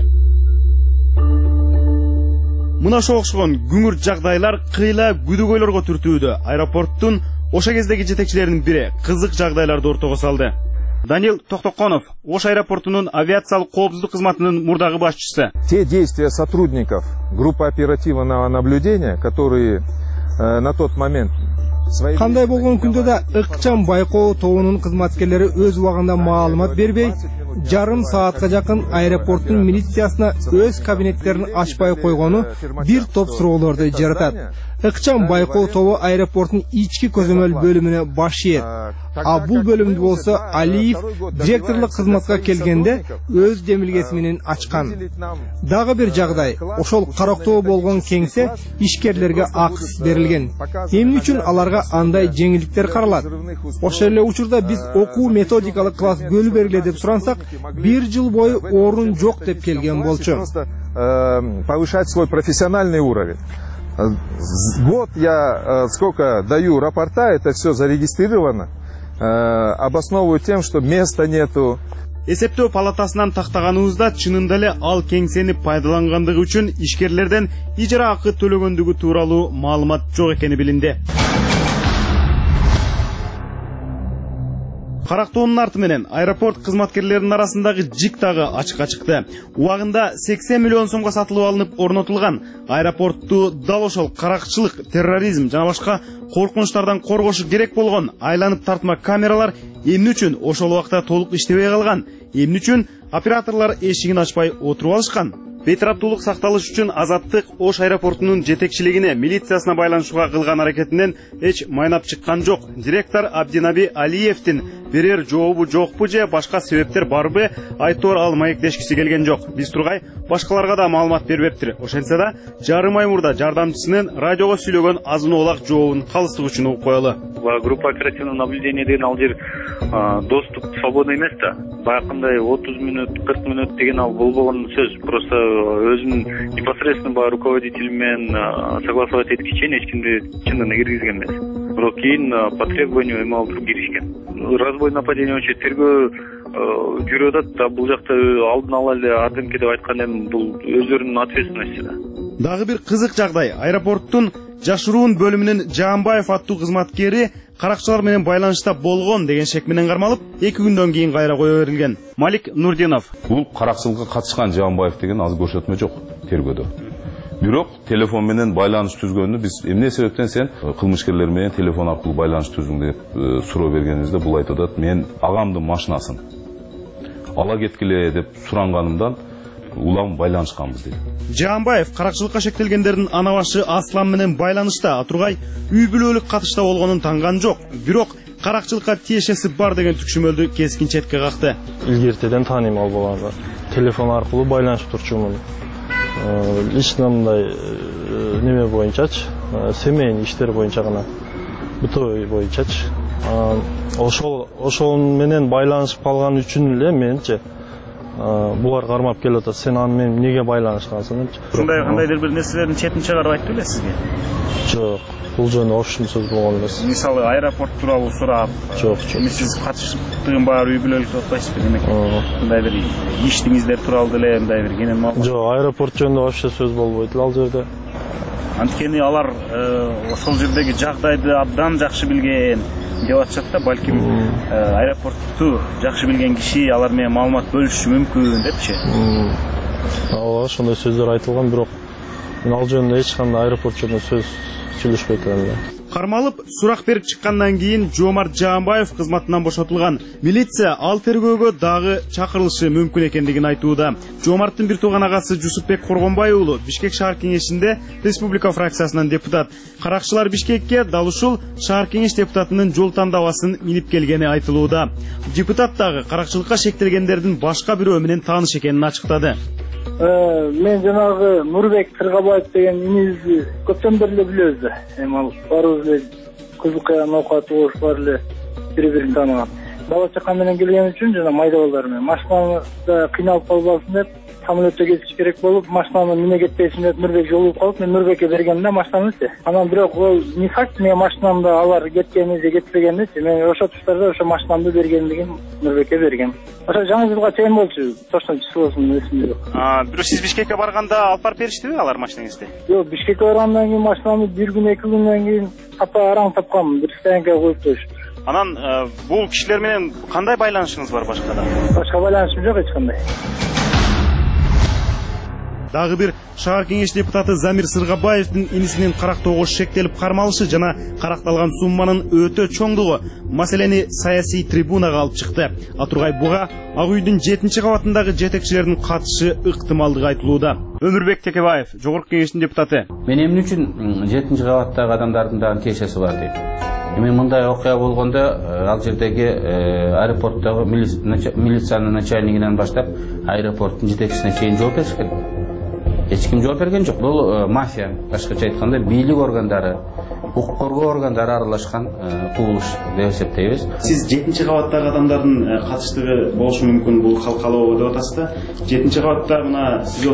Мына ошого окшогон күңүрт жагдайлар кыйла күдөгөйлөргө түртүүдө. Аэропорттун ошо кездеги жетекчилеринин бири кызык жагдайларды ортого салды. Данил Токтоконов, Ош аэропортунун авиациялык коопсуздук кызматынын мурдагы башчысы. Те действия сотрудников группы оперативного наблюдения, которые э, на тот момент Кандай болгон күндө да Ыкчам байкоо тобунун кызматкерлери өз убагында маалымат бербей, жарым саатка жакын аэропорттун милициясына өз кабинеттерин ачпай койгону бир топ суроолорду жаратат. Ыкчам байкоо тобу аэропорттун ички көзөмөл бөлүмүнө баш ийет. А бул бөлүмдү болсо Алиев директорлук кызматка келгенде өз демилгеси менен ачкан. Дагы бир жагдай, ошол карактоо болгон кеңсе ишкерлерге акыс берилген. Эмне үчүн аларга андай жеңилдиктер каралат? Ошол эле учурда биз окуу методикалык класс бөлүп бергиле деп сурансак, бир жыл бою орун жок деп келген болчу. Повышать свой профессиональный уровень. Вот я сколько даю рапорта, это все зарегистрировано, обосновываю тем, что места нету. Эсептөө палатасынан тактаганыбызда чынында эле ал кеңсени пайдалангандыгы үчүн ишкерлерден ижара акы төлөгөндүгү тууралуу маалымат жок экени билинди. Карактоонун арты менен аэропорт кызматкерлеринин арасындагы жик дагы ачыкка чыкты. Убагында сексен миллион сомго сатылып алынып орнотулган аэропортту дал ошол каракчылык, терроризм жана башка коркунучтардан коргошу керек болгон айланып тартма камералар эмне үчүн ошол убакта толук иштебей калган? Эмне үчүн операторлор эшигин ачпай отуруп алышкан? Бейтараптуулук сакталыш үчүн Азаттык Ош аэропортунун жетекчилигине, милициясына байланышууга кылган аракетинен эч майнап чыккан жок. Директор Абдинаби Алиевдин берер жообу жокпу же башка себептер барбы айтор ал маектешкиси келген жок. Биз тургай башкаларга да маалымат бербептир. Ошентсе да жарым ай мурда жардамчысынын радиого сүйлөгөн азын оолак жообун калыстык үчүн угуп коелу. Группа оперативного наблюдения деген ал жер доступ свободный эмес да. Баягындай отуз мүнөт, кырк мүнөт деген ал болбогон сөз. Просто өзүнүн непосредственно руководитель менен согласовать эткичен эч кимди чындыгында киргизген эмес. Бирок кийин по требованию эме алып киришкен. Разбой нападение боюнча тергөө жүрүп атат. Бул жакта алдын ала эле ардемке деп айткан эми бул өздөрүнүн ответственности да. Дагы бир кызык жагдай, аэропорттун жашыруун бөлүмүнүн Жаанбаев аттуу кызматкери каракчылар менен байланышта болгон деген шек менен кармалып, эки күндөн кийин кайра кое берилген. Малик Нурдинов. Бул каракчылыкка катышкан Жаанбаев деген аз көрсөтмө жок тергөөдө. Бирок телефон менен байланыш түзгөндү биз эмне себептен сен кылмышкерлер менен телефон аркылуу байланыш түздүң деп суроо бергенибизде бул айтып атат, мен агамдын машинасын ала кеткиле деп суранганымдан улам байланышканбыз дейт. Жаанбаев каракчылыкка шектелгендердин ана башы Аслан менен байланышта атургай үй бүлөлүк катышта болгонун танган жок. Бирок каракчылыкка тиешеси бар деген түкшүмөлдү кескин четке какты. Илгертеден тааныйм ал баланы. Телефон аркылуу байланышып турчумун. Лично мындай неме боюнчачы, семейный иштер боюнча гана, бытовый боюнчачы. Ошол ошол менен байланышып калган үчүн эле менче булар кармап келип атат. Сен аны менен эмнеге байланышкансың депчи. Ушундай кандайдыр бир нерселердин четин чыгарып айтты беле сизге? Жок, бул жөнүндө офишим сөз болгон эмес. Мисалы аэропорт тууралуу сурап, жок, жок. Эми сиз катышыптыгын баары үй бүлөлүк деп атпайсызбы, демек? Мындай бир иштиңиздер тууралуу деле мындай бир кенен маалымат. Жок, аэропорт жөнүндө вообще сөз болбойт ал жерде. Анткени алар ошол жердеги жагдайды абдан жакшы билген деп атышат да, балким аэропортту жакшы билген киши алар менен маалымат бөлүшүшү мүмкүн депчи. Ооба, ошондой сөздөр айтылган, бирок мен ал жөнүндө эч кандай аэропорт жөнүндө сөз сүйлөшпөйт элем. Кармалып сурак берип чыккандан кийин Жомарт Жаанбаев кызматынан бошотулган. Милиция ал тергөөгө дагы чакырылышы мүмкүн экендигин айтууда. Жомарттын бир тууган агасы Жусупбек Коргонбай уулу Бишкек шаар кеңешинде республика фракциясынан депутат. Каракчылар Бишкекке дал ушул шаар кеңеш депутатынын жол тандабасын минип келгени айтылууда. Депутат дагы каракчылыкка шектелгендердин башка бирөө менен тааныш экенин ачыктады. Мен жанагы Нурбек Кыргабаев деген инибизди көптөн бери эле билебиз да. Эми ал баарыбыз эле кызыккан оокат болуш бар эле бири-бирин таанаган. Бала чака менен келген үчүн жана майда балдар менен машинада кыйналып калбасын деп самолетте кетиш керек болуп, машинаны мине кетпесин деп Нурбек жолугуп калып, мен Нурбекке бергем да машинамды. Анан бирок ол не факт, мен машинамды алар кеткени же кетпегенди, мен ошо туштарда ошо машинамды бергендигин Нурбекке бергем. Ошо жаңы жылга чейин болчу, точно числосун эсимде жок. А, бирок сиз Бишкекке барганда алып барып бериштиби алар машинаңызды? Жок, Бишкекке баргандан кийин машинамды бир күн, эки күндөн кийин капа араң тапкам, бир стоянкага коюп коюшту. Анан бул кишилер менен кандай байланышыңыз бар башкада? Башка байланышым жок эч кандай. дагы бир шаар кеңеш депутаты Замир Сыргабаевдин инисинин карактоого шектелип кармалышы жана каракталган сумманын өтө чоңдугу маселени саясий трибунага алып чыкты. Атургай буга Ак үйдүн жетинчи кабатындагы жетекчилердин катышы ыктымалдыгы айтылууда. Өмүрбек Текебаев, Жогорку Кеңештин депутаты. Мен эмне үчүн жетинчи кабаттагы адамдардын дагы тиешеси бар дейт. Эми мындай окуя болгондо ал жердеги аэропорттогу милициянын начальнигинен баштап аэропорттун жетекчисине чейин жооп бериш керек. Эч ким жооп берген жок. Бул мафия, башкача айтканда бийлик органдары, укук коргоо органдары аралашкан кубулуш деп эсептейбиз. Сиз жетинчи кабаттагы адамдардын катыштыгы болушу мүмкүн, бул калкалоо деп атасыз да. жетинчи кабатта мына сиз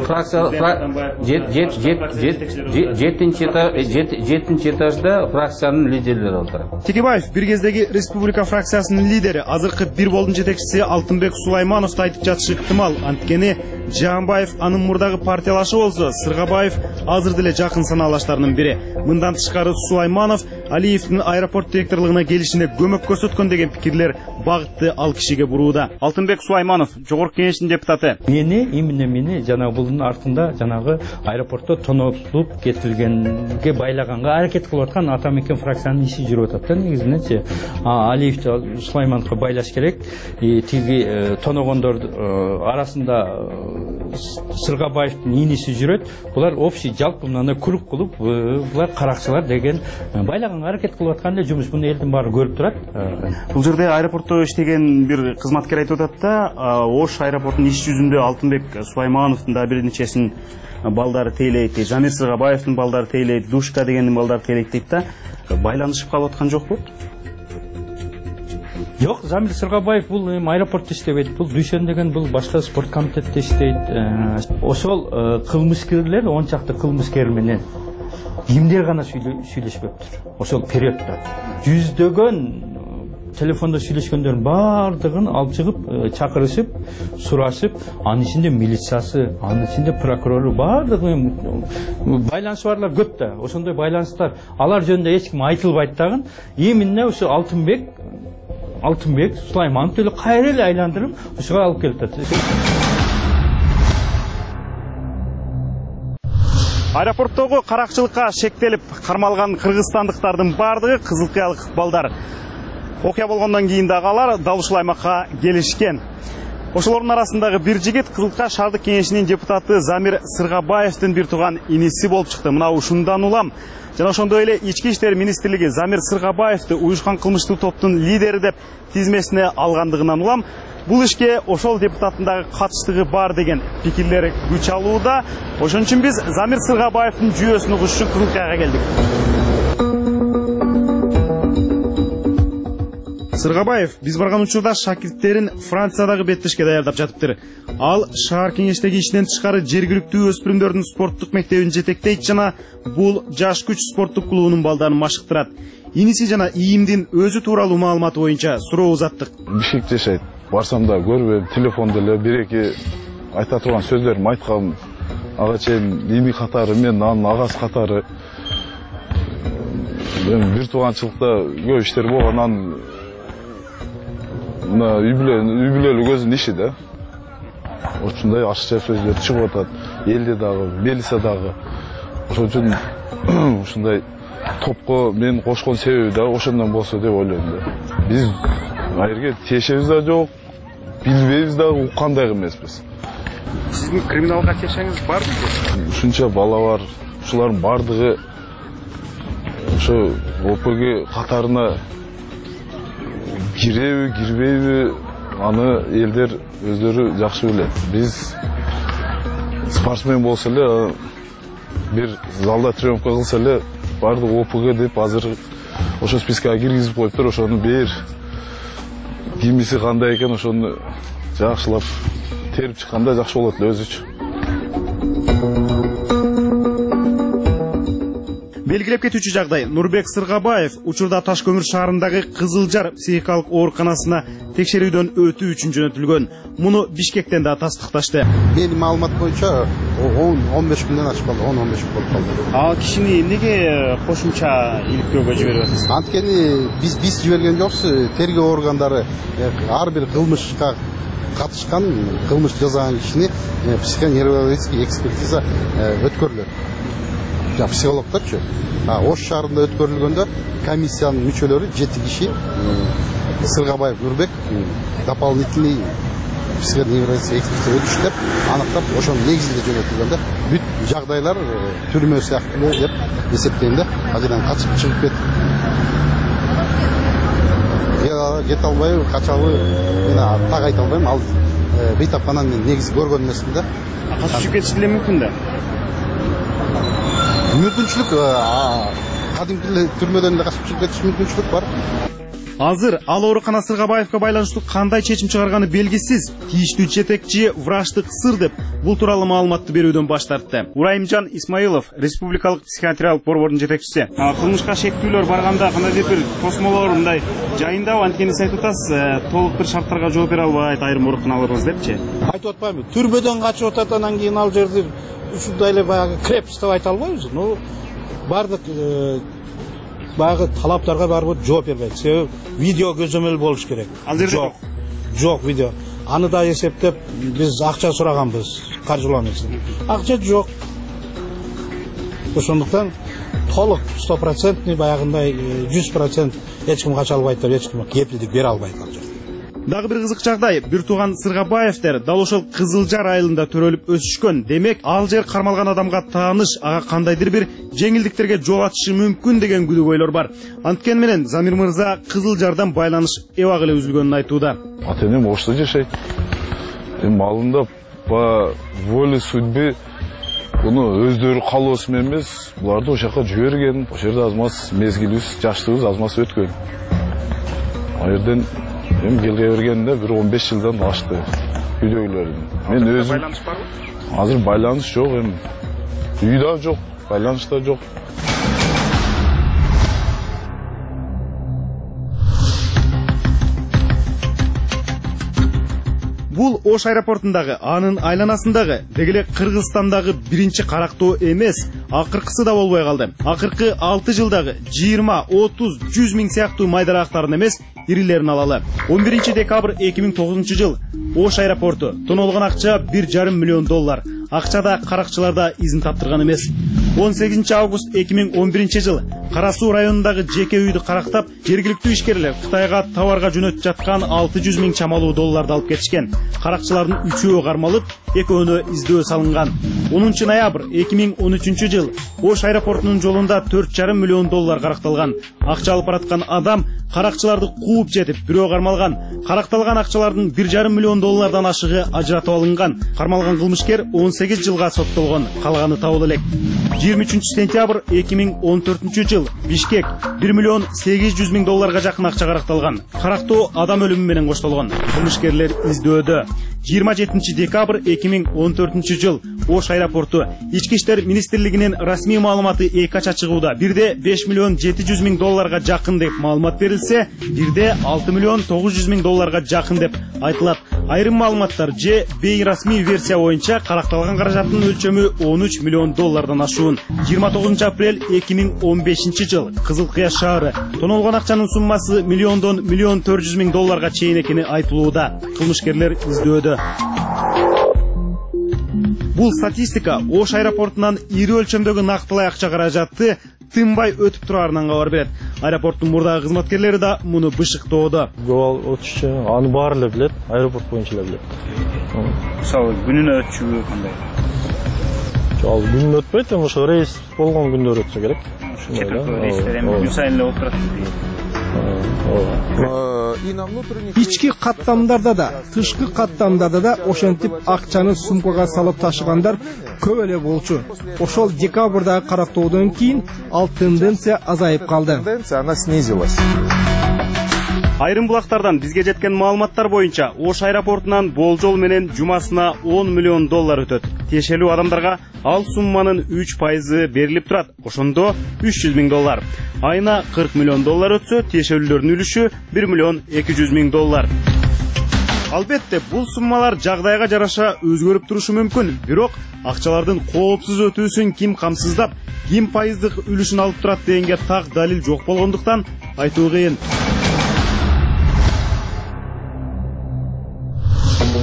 жетинчи этажда фракциянын лидерлери отурат. Текебаев бир кездеги республика фракциясынын лидери, азыркы бир болдун жетекчиси Алтынбек Сулаймановду айтып жатышы ыктымал. Анткени Жаанбаев анын мурдагы партиялашы болсо, Сыргабаев азыр деле жакын санаалаштарынын бири. Мындан тышкары Сулайманов Алиевдин аэропорт директорлугуна келишине көмөк көрсөткөн деген пикирлер багытты ал кишиге бурууда. Алтынбек Сулайманов, Жогорку Кеңештин депутаты. Мени, именно мени жанагы булдун артында жанагы аэропортто тонолуп кетилгенге байлаганга аракет кылып аткан Атамекен фракциянын иши жүрүп атат да негизиненчи. Алиевди Сулаймановго байлаш керек. Тиги тоногондор арасында Сыргабаевдин иниси жүрөт. Булар общий жалпы мынаны круг кылып, булар каракчылар деген байлаганга аракет кылып аткан эле жумуш. Буну элдин баары көрүп турат. Бул жерде аэропортто иштеген бир кызматкер айтып атат да, Ош аэропортунун иш жүзүндө Алтынбек Сулаймановдун да бир нечесин балдары тейлейт, Замир Сыргабаевдин балдары тейлейт, Душка дегендин балдары тейлейт дейт да. Байланышып калып аткан жокпу? Жок, Замир Сыргабаев бул аэропортто иштебейт. Бул Дүйшөн деген бул башка спорт комитетте иштейт. Ошол кылмышкерлер, он чакты кылмышкер менен кимдер гана сүйлөшпөптүр. Ошол периоддо жүздөгөн телефондо сүйлөшкөндөрдүн баардыгын алып чыгып, чакырышып, сурашып, анын ичинде милициясы, анын ичинде прокурору баардыгы байланышы барлар көп да. Ошондой байланыштар алар жөнүндө эч ким айтылбайт дагы. Именно ошо Алтынбек Алтынбек Сулайманов деле кайра эле айландырып ушуга алып келип атат. Аэропорттогу каракчылыкка шектелип кармалган кыргызстандыктардын баардыгы кызыл кыялык балдар. Окуя болгондон кийин дагы алар дал ушул аймакка келишкен. Ошолордун арасындагы бир жигит Кызылка шаардык кеңешинин депутаты Замир Сыргабаевдин бир тууган иниси болуп чыкты. Мына ушундан улам жана ошондой эле Ички иштер министрлиги Замир Сыргабаевди уюшкан кылмыштуу топтун лидери деп тизмесине алгандыгынан улам бул ишке ошол депутаттын дагы катыштыгы бар деген пикирлер күч алууда. Ошон үчүн биз Замир Сыргабаевдин жүйөсүн угуш үчүн Кызылкаяга келдик. Сыргабаев биз барган учурда шакирттерин Франциядагы беттешке даярдап жатыптыр. Ал шаар кеңештеги ишинен тышкары жергиликтүү өспүрүмдөрдүн спорттук мектебин жетектейт жана бул жаш күч спорттук клубунун балдарын машыктырат. Иниси жана ийимдин өзү тууралуу маалыматы боюнча суроо узаттык. Бишкекте жашайт. Барсам да көрбөйм, телефондо эле бир эки айта турган сөздөрүм айткам. Ага чейин ими катары мен анын агасы катары бир тууганчылыкта көп иштер болгон. Анан мына үй бүлөлүк өзүнүн иши да. Ушундай ашыкча сөздөр чыгып атат. Элде дагы, милиция дагы. Ошон үчүн ушундай топко мен кошкон себеби да ошондон болсо деп ойлойм да. Биз айырга тиешебиз да жок, билбейбиз да, уккандай эмеспиз. Сиздин криминалга тиешеңиз барбы? Ушунча бала бар, ушулардын бардыгы ошо ОПГ катарына киреби, кирбейби, аны элдер өздөрү жакшы билет. Биз спортсмен болсо эле, бир залда тренировка кылса эле, бардык ОПГ деп азыр ошо спискага киргизип коюптур. Ошону бир кимиси кандай экен, ошону жакшылап терип чыкканда жакшы болот эле өзүчү. Белгилеп кетүүчү жагдай, Нурбек Сыргабаев учурда Таш көмүр шаарындагы Кызылжар психикалык ооруканасына текшерүүдөн өтүү үчүн жөнөтүлгөн. Муну Бишкектен да тастыкташты. Менин маалымат боюнча он беш күндөн ашып калды, он он беш күн болуп калды. Ал кишини эмнеге кошумча иликтөөгө жиберип атасыз? Анткени биз биз жиберген жокпуз, тергөө органдары ар бир кылмышка катышкан кылмыш жасаган кишини психоневрологический экспертиза өткөрүлөт. Жана психологторчу. Ош шаарында өткөрүлгөндө комиссиянын мүчөлөрү жети киши Сыргабаев Нурбек дополнительный психоневрологический экспертиза өтүштүп, аныктап, ошонун негизинде жөнөтүлгөндө бүт жагдайлар түрмө сыяктуу деп эсептейм да. Ажырдан качып чыгып кетти. Кете албайбы, качабы, мен так айта албайм. Ал бейтапканан мен негизи көргөн эмесмин да. Качып чыгып кетиши деле мүмкүн да. Мүмкүнчүлүк кадимки түрмөдөн эле качып чыгып кетиш мүмкүнчүлүк бар. Азыр ал оорукана Сыргабаевге байланыштуу кандай чечим чыгарганы белгисиз. Тийиштүү жетекчи врачтык сыр деп бул тууралуу маалыматты берүүдөн баш тартты. Урайымжан Исмаилов, республикалык психиатриялык борбордун жетекчиси. Кылмышка шектүүлөр барганда кандайдыр бир тосмолор мындай жайындабы, анткени сиз айтып атасыз, толук бир шарттарга жооп бере албайт айрым ооруканаларыбыз депчи. Айтып атпаймынбы? Түрмөдөн качып атат, анан кийин ал жерде ушундай эле баягы крепость деп айта албайбыз. Ну, бардык баягы талаптарга барбыр жооп бербейт. Себеби видео көзөмөл болуш керек. Ал жерде жок. Жок видео. Аны да эсептеп биз акча сураганбыз, каржыланып. Акча жок. Ошондуктан толук сто процент баягындай жүз процент эч ким кача албайт деп эч ким кепилдик бере албайт ал жерде. Дагы бир кызык жагдай, бир тууган Сыргабаевдер дал ошол Кызылжар айылында төрөлүп өсүшкөн. Демек, ал жер кармалган адамга тааныш, ага кандайдыр бир жеңилдиктерге жол ачышы мүмкүн деген күдүгөйлөр бар. Анткени менен Замир мырза Кызылжардан байланыш эбак эле үзүлгөнүн айтууда. Ата-энем Ошто жашайт. Эми алында по воле судьбы буну өздөрү каалоосу менен эмес, буларды ошол жака жиберген. Ошол жерде азмаз мезгилибиз, жаштыгыбыз азмаз өткөн. Ал жерден Эми келге бергенде бир он беш жылдан ашты үйдөгүлөрдүн. Мен өзүм байланыш барбы? Азыр байланыш жок, эми үйдө жок, байланыш да жок. Бул Ош аэропортундагы, анын айланасындагы, дегеле Кыргызстандагы биринчи карактоо эмес, акыркысы да болбой калды. Акыркы алты жылдагы жыйырма, отуз, жүз миң сыяктуу майдарактарын эмес, ирилерин алалы. он биринчи декабрь эки миң тогузунчу жыл Ош аэропорту тонолгон акча бир жарым миллион доллар. Акчада каракчыларда изин таптырган эмес. он сегизинчи август эки миң он биринчи жыл Кара Суу районундагы жеке үйдү карактап, жергиликтүү ишкерлер Кытайга товарга жөнөтүп жаткан алты жүз миң чамалуу долларды алып кетишкен. Каракчылардын үчөө кармалып, экөөнө издөө салынган. онунчу ноябрь эки миң он үчүнчү жыл Ош аэропортунун жолунда төрт жарым миллион доллар каракталган. Акча алып бараткан адам каракчыларды кууп жетип, бирөө кармалган. Каракталган акчалардын бир жарым миллион доллардан ашыгы ажыратып алынган. Кармалган кылмышкер он сегиз жылга соттолгон, калганы табылы элек. жыйырма үчүнчү сентябрь эки миң он төртүнчү жыл Бишкек бир миллион сегиз жүз миң долларга жакын акча каракталган. Карактоо адам өлүмү менен коштолгон. Кылмышкерлер издөөдө. жыйырма жетинчи декабрь эки миң он төртүнчү жыл Ош аэропорту Ички иштер министрлигинин расмий маалыматы эки ача чыгууда. Бирде беш миллион жети жүз миң долларга жакын деп маалымат берилсе, бирде алты миллион тогуз жүз миң долларга жакын деп айтылат. Айрым маалыматтар же бейрасмий версия боюнча каракталган каражаттын өлчөмү он үч миллион доллардан ашуун. жыйырма тогузунчу апрель эки миң он бешинчи жыл Кызыл Кыяш шаары тонолгон акчанын суммасы миллиондон миллион төрт жүз миң долларга чейин экени айтылууда. Кылмышкерлер издөөдө. Бул статистика Ош аэропортунан ири өлчөмдөгү нактылай акча каражатты тынбай өтүп турарынан кабар берет. Аэропорттун мурдагы кызматкерлери да муну бышыктоодо. Гол өтүшчү, аны баары эле билет, аэропорт боюнча эле билет. Мисалы күнүнө өтүшүбү кандай? Ал күнүнө өтпөйт, эми ошо рейс болгон күндөр өтсө керек. Ошондой рейстер эми күн сайын эле болуп турат. Ички каттамдарда да, тышкы каттамдарда да ошентип акчаны сумкага салып ташыгандар көп эле болчу. Ошол декабрдагы карактоодон кийин ал тенденция азайып калды. Тенденция она снизилась. Айрым булактардан бизге жеткен маалыматтар боюнча Ош аэропортунан болжол менен жумасына он миллион доллар өтөт. Тиешелүү адамдарга ал сумманын үч пайызы берилип турат. Ошондо үч жүз миң доллар. Айына кырк миллион доллар өтсө, тиешелүүлөрдүн үлүшү бир миллион эки жүз миң доллар. Албетте, бул суммалар жагдайга жараша өзгөрүп турушу мүмкүн. Бирок акчалардын коопсуз өтүүсүн ким камсыздап, ким пайыздык үлүшүн алып турат дегенге так далил жок болгондуктан айтуу кыйын.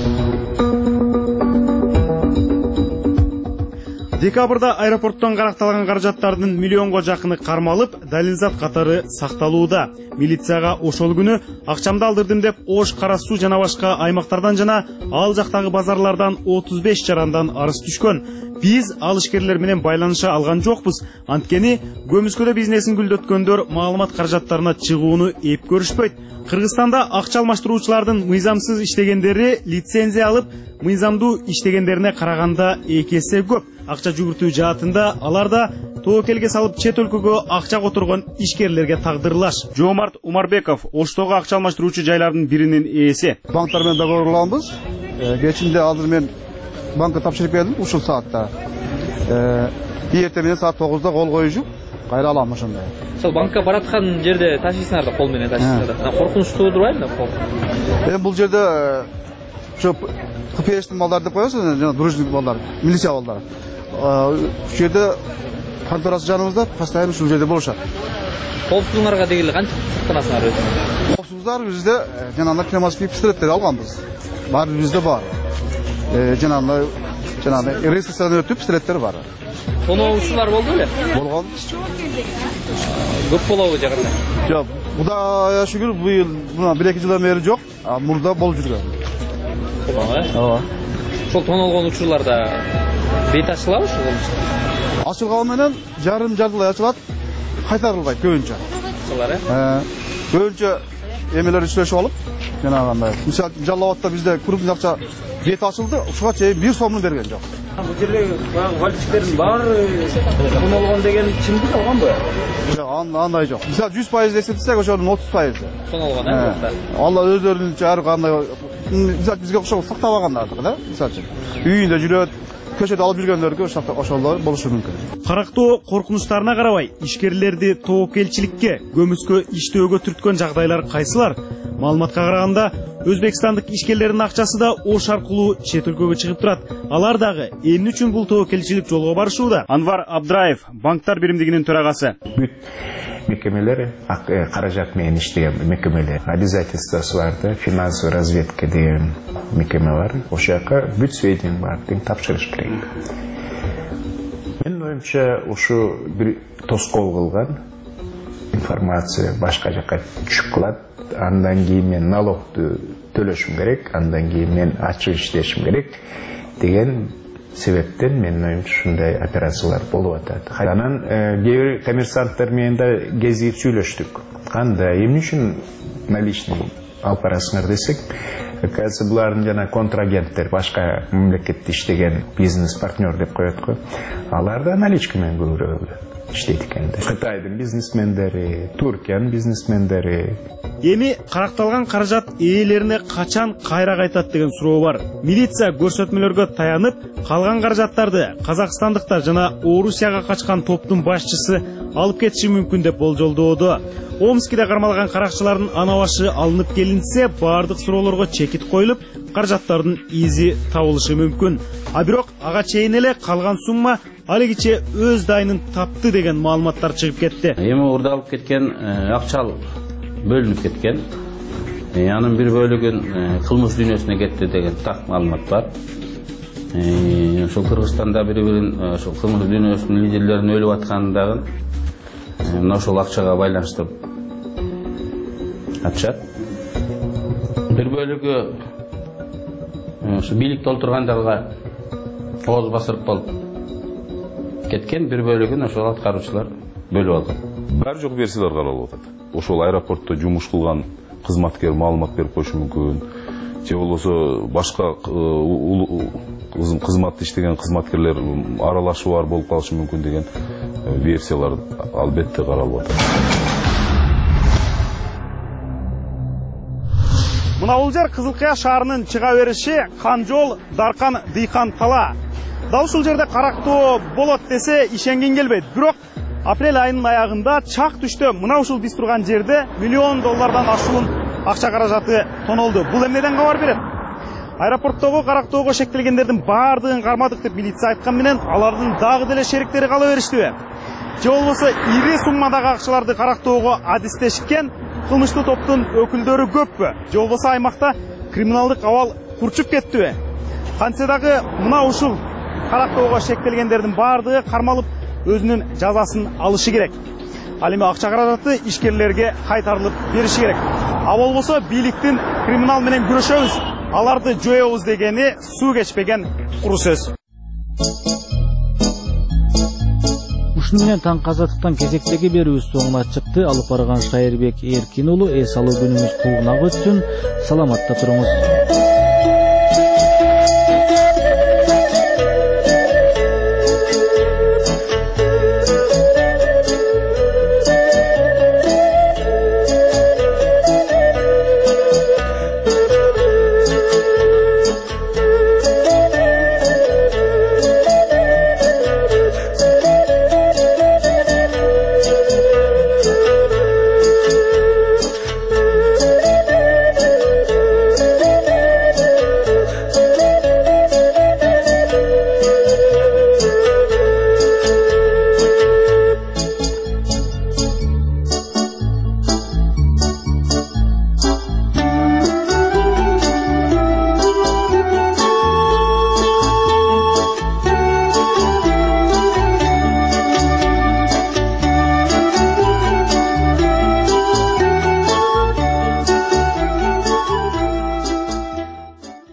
Декабрда аэропорттон каракталган каражаттардын миллионго жакыны кармалып, далилзат катары сакталууда. Милицияга ошол күнү акчамды алдырдым деп Ош, Кара Суу жана башка аймактардан жана ал жактагы базарлардан отуз беш жарандан арыз түшкөн. Биз ал ишкерлер менен байланыша алган жокпуз. Анткени көмүскөдө бизнесин гүлдөткөндөр маалымат каражаттарына чыгууну эп көрүшпөйт. Кыргызстанда акча алмаштыруучулардын мыйзамсыз иштегендери лицензия алып, мыйзамдуу иштегендерине караганда эки эсе көп. Акча жүгүртүү жаатында аларда тоокелге салып чет өлкөгө акча которгон ишкерлерге тагдырлаш. Жоомарт Умарбеков Оштогу акча алмаштыруучу жайлардын биринин ээси. Банктар менен договорланбыз. Кечинде азыр мен банкка тапшырып келдим ушул саатта. Эртең менен саат тогузда кол коюшу кайра алам ошондой. Сол банкка бараткан жерде ташыйсыңар да, кол менен ташыйсыңар да. Коркунучтуу турбайбы да? Эми бул жерде ошо КПС балдар деп коесуң, жана дружный балдар, милиция балдар. Ушул жерде конторасы жаныбызда, постоянно ушул жерде болушат. Коопсуздугуңарга дегеле канча сактанасыңар өзүңөр? Коопсуздугдар бизде жана пневматический пистолеттер алганбыз. Баары бизде бар. Жана жана регистрациядан өтүп пистолеттер бар. Тоноочулар болду беле? Болгон. Көп болобу жакында? Жок, Кудайга шүгүр быйыл мына бир эки жылдан бери жок, а мурда болуп жүргөн. Ооба. Ошол тонолгон учурларда бет ачылабы ошол? Ачылган менен жарым жартылай ачылат, кайтарылбайт көбүнчө. Ошолар э? Көбүнчө эмелер иштешип алып, жанагындай. Мисалы Жалал-Абадта бизде крупный акча бет ачылды, ушуга чейин бир сомун берген жок. Бул жерде баягы валютчилердин баары тонолгон деген чындык алганбы? Жок, андай жок. Мисалы жүз пайыз эсептесек, ошонун отуз пайызы. Тонолгон э? Алла өздөрүнүнчө ар кандай мисалы бизге окшоп сактабагандарды да, мисалы үйүндө жүрөт, көчөдө алып жүргөндөргө ошолор болушу мүмкүн. Карактоо коркунучтарына карабай, ишкерлерди тоокелчиликке, көмүскө иштөөгө түрткөн жагдайлар кайсылар? Маалыматка караганда, Өзбекстандык ишкерлердин акчасы да Ош аркылуу чет өлкөгө чыгып турат. Алар дагы эмне үчүн бул тоокелчилик жолго барышууда? Анвар Абдраев, банктар биримдигинин төрагасы. Мекемелер каражат менен иштеген мекемелер обязательствосы бар да, финансовый разведка деген мекеме бар. Ошол жака бүт сведения бар, тең тапшырыш керек. Менин оюмча ушу бир тоскоол кылган информация башка жака түшүп калат. Андан кийин мен налогду төлөшүм керек, андан кийин мен ачык иштешим керек деген себептен менин оюмча ушундай операциялар болуп атат. Анан кээ бир коммерсанттар менен да кезип сүйлөштүк. Кандай, эмне үчүн наличный алып барасыңар десек, оказывается, булардын жана контрагенттер, башка мамлекетте иштеген бизнес-партнер деп коет го. Алар да наличка менен көбүрөөк иштейт экен. Кытайдын бизнесмендери, Туркиянын бизнесмендери. Эми каракталган каражат ээлерине качан кайра кайтат деген суроо бар. Милиция көрсөтмөлөргө таянып, калган каражаттарды казакстандыктар жана Орусияга качкан топтун башчысы алып кетиши мүмкүн деп болжолдоодо. Омскиде кармалган каракчылардын анабашы алынып келинсе, бардык суроолорго чекит коюлуп, каражаттардын изи табылышы мүмкүн. А бирок ага чейин эле калган сумма алигиче өз дайынын тапты деген маалыматтар чыгып кетти. Эми урдалып кеткен акчал бөлүнүп кеткен. Анын бир бөлүгүн кылмыш дүйнөсүнө кетти деген так маалымат бар. Ошол Кыргызстанда бири-бирин ошол кылмыш дүйнөсүнүн лидерлеринин өлүп атканын дагы мына ошол акчага байланыштырып атышат. Бир бөлүгү ошо бийликте олтургандарга ооз басырып болуп кеткен, бир бөлүгүн ошол аткаруучулар бөлүп алган. Бар жок версиялар каралып атат. Ошол аэропортто жумуш кылган кызматкер маалымат берип коюшу мүмкүн. Же болбосо башка кызматта иштеген кызматкерлер аралашуу бар болуп калышы мүмкүн деген версиялар албетте каралып атат. Мына бул жер Кызыл Кыя шаарынын чыга бериши Канжол, Даркан, Дыйкан тала. Дал ушул жерде карактоо болот десе ишенген келбейт. Бирок апрель айынын аягында чак түштө мына ушул биз турган жерде миллион доллардан ашуун акча каражаты тонолду. Бул эмнеден кабар берет? Аэропорттогу карактоого шектелгендердин баардыгын кармадык деп милиция айткан менен алардын дагы деле шериктери кала бериштиби? Же болбосо ири суммадагы акчаларды карактоого адистешкен кылмыштуу топтун өкүлдөрү көппү? Же болбосо аймакта криминалдык абал курчуп кеттиби? Кантсе дагы мына ушул карактоого шектелгендердин баардыгы кармалып өзүнүн жазасын алышы керек. Ал эми акча каражаты ишкерлерге кайтарылып бериши керек. А болбосо бийликтин криминал менен күрөшөбүз, аларды жоебуз дегени суу кечпеген куру сөз. Ушуну менен таң казаттыктан кезектеги берүүбүз соңуна чыкты. Алып барган Шайырбек Эркин уулу эс алуу күнүңүз куугуна өтсүн. Саламатта туруңуз.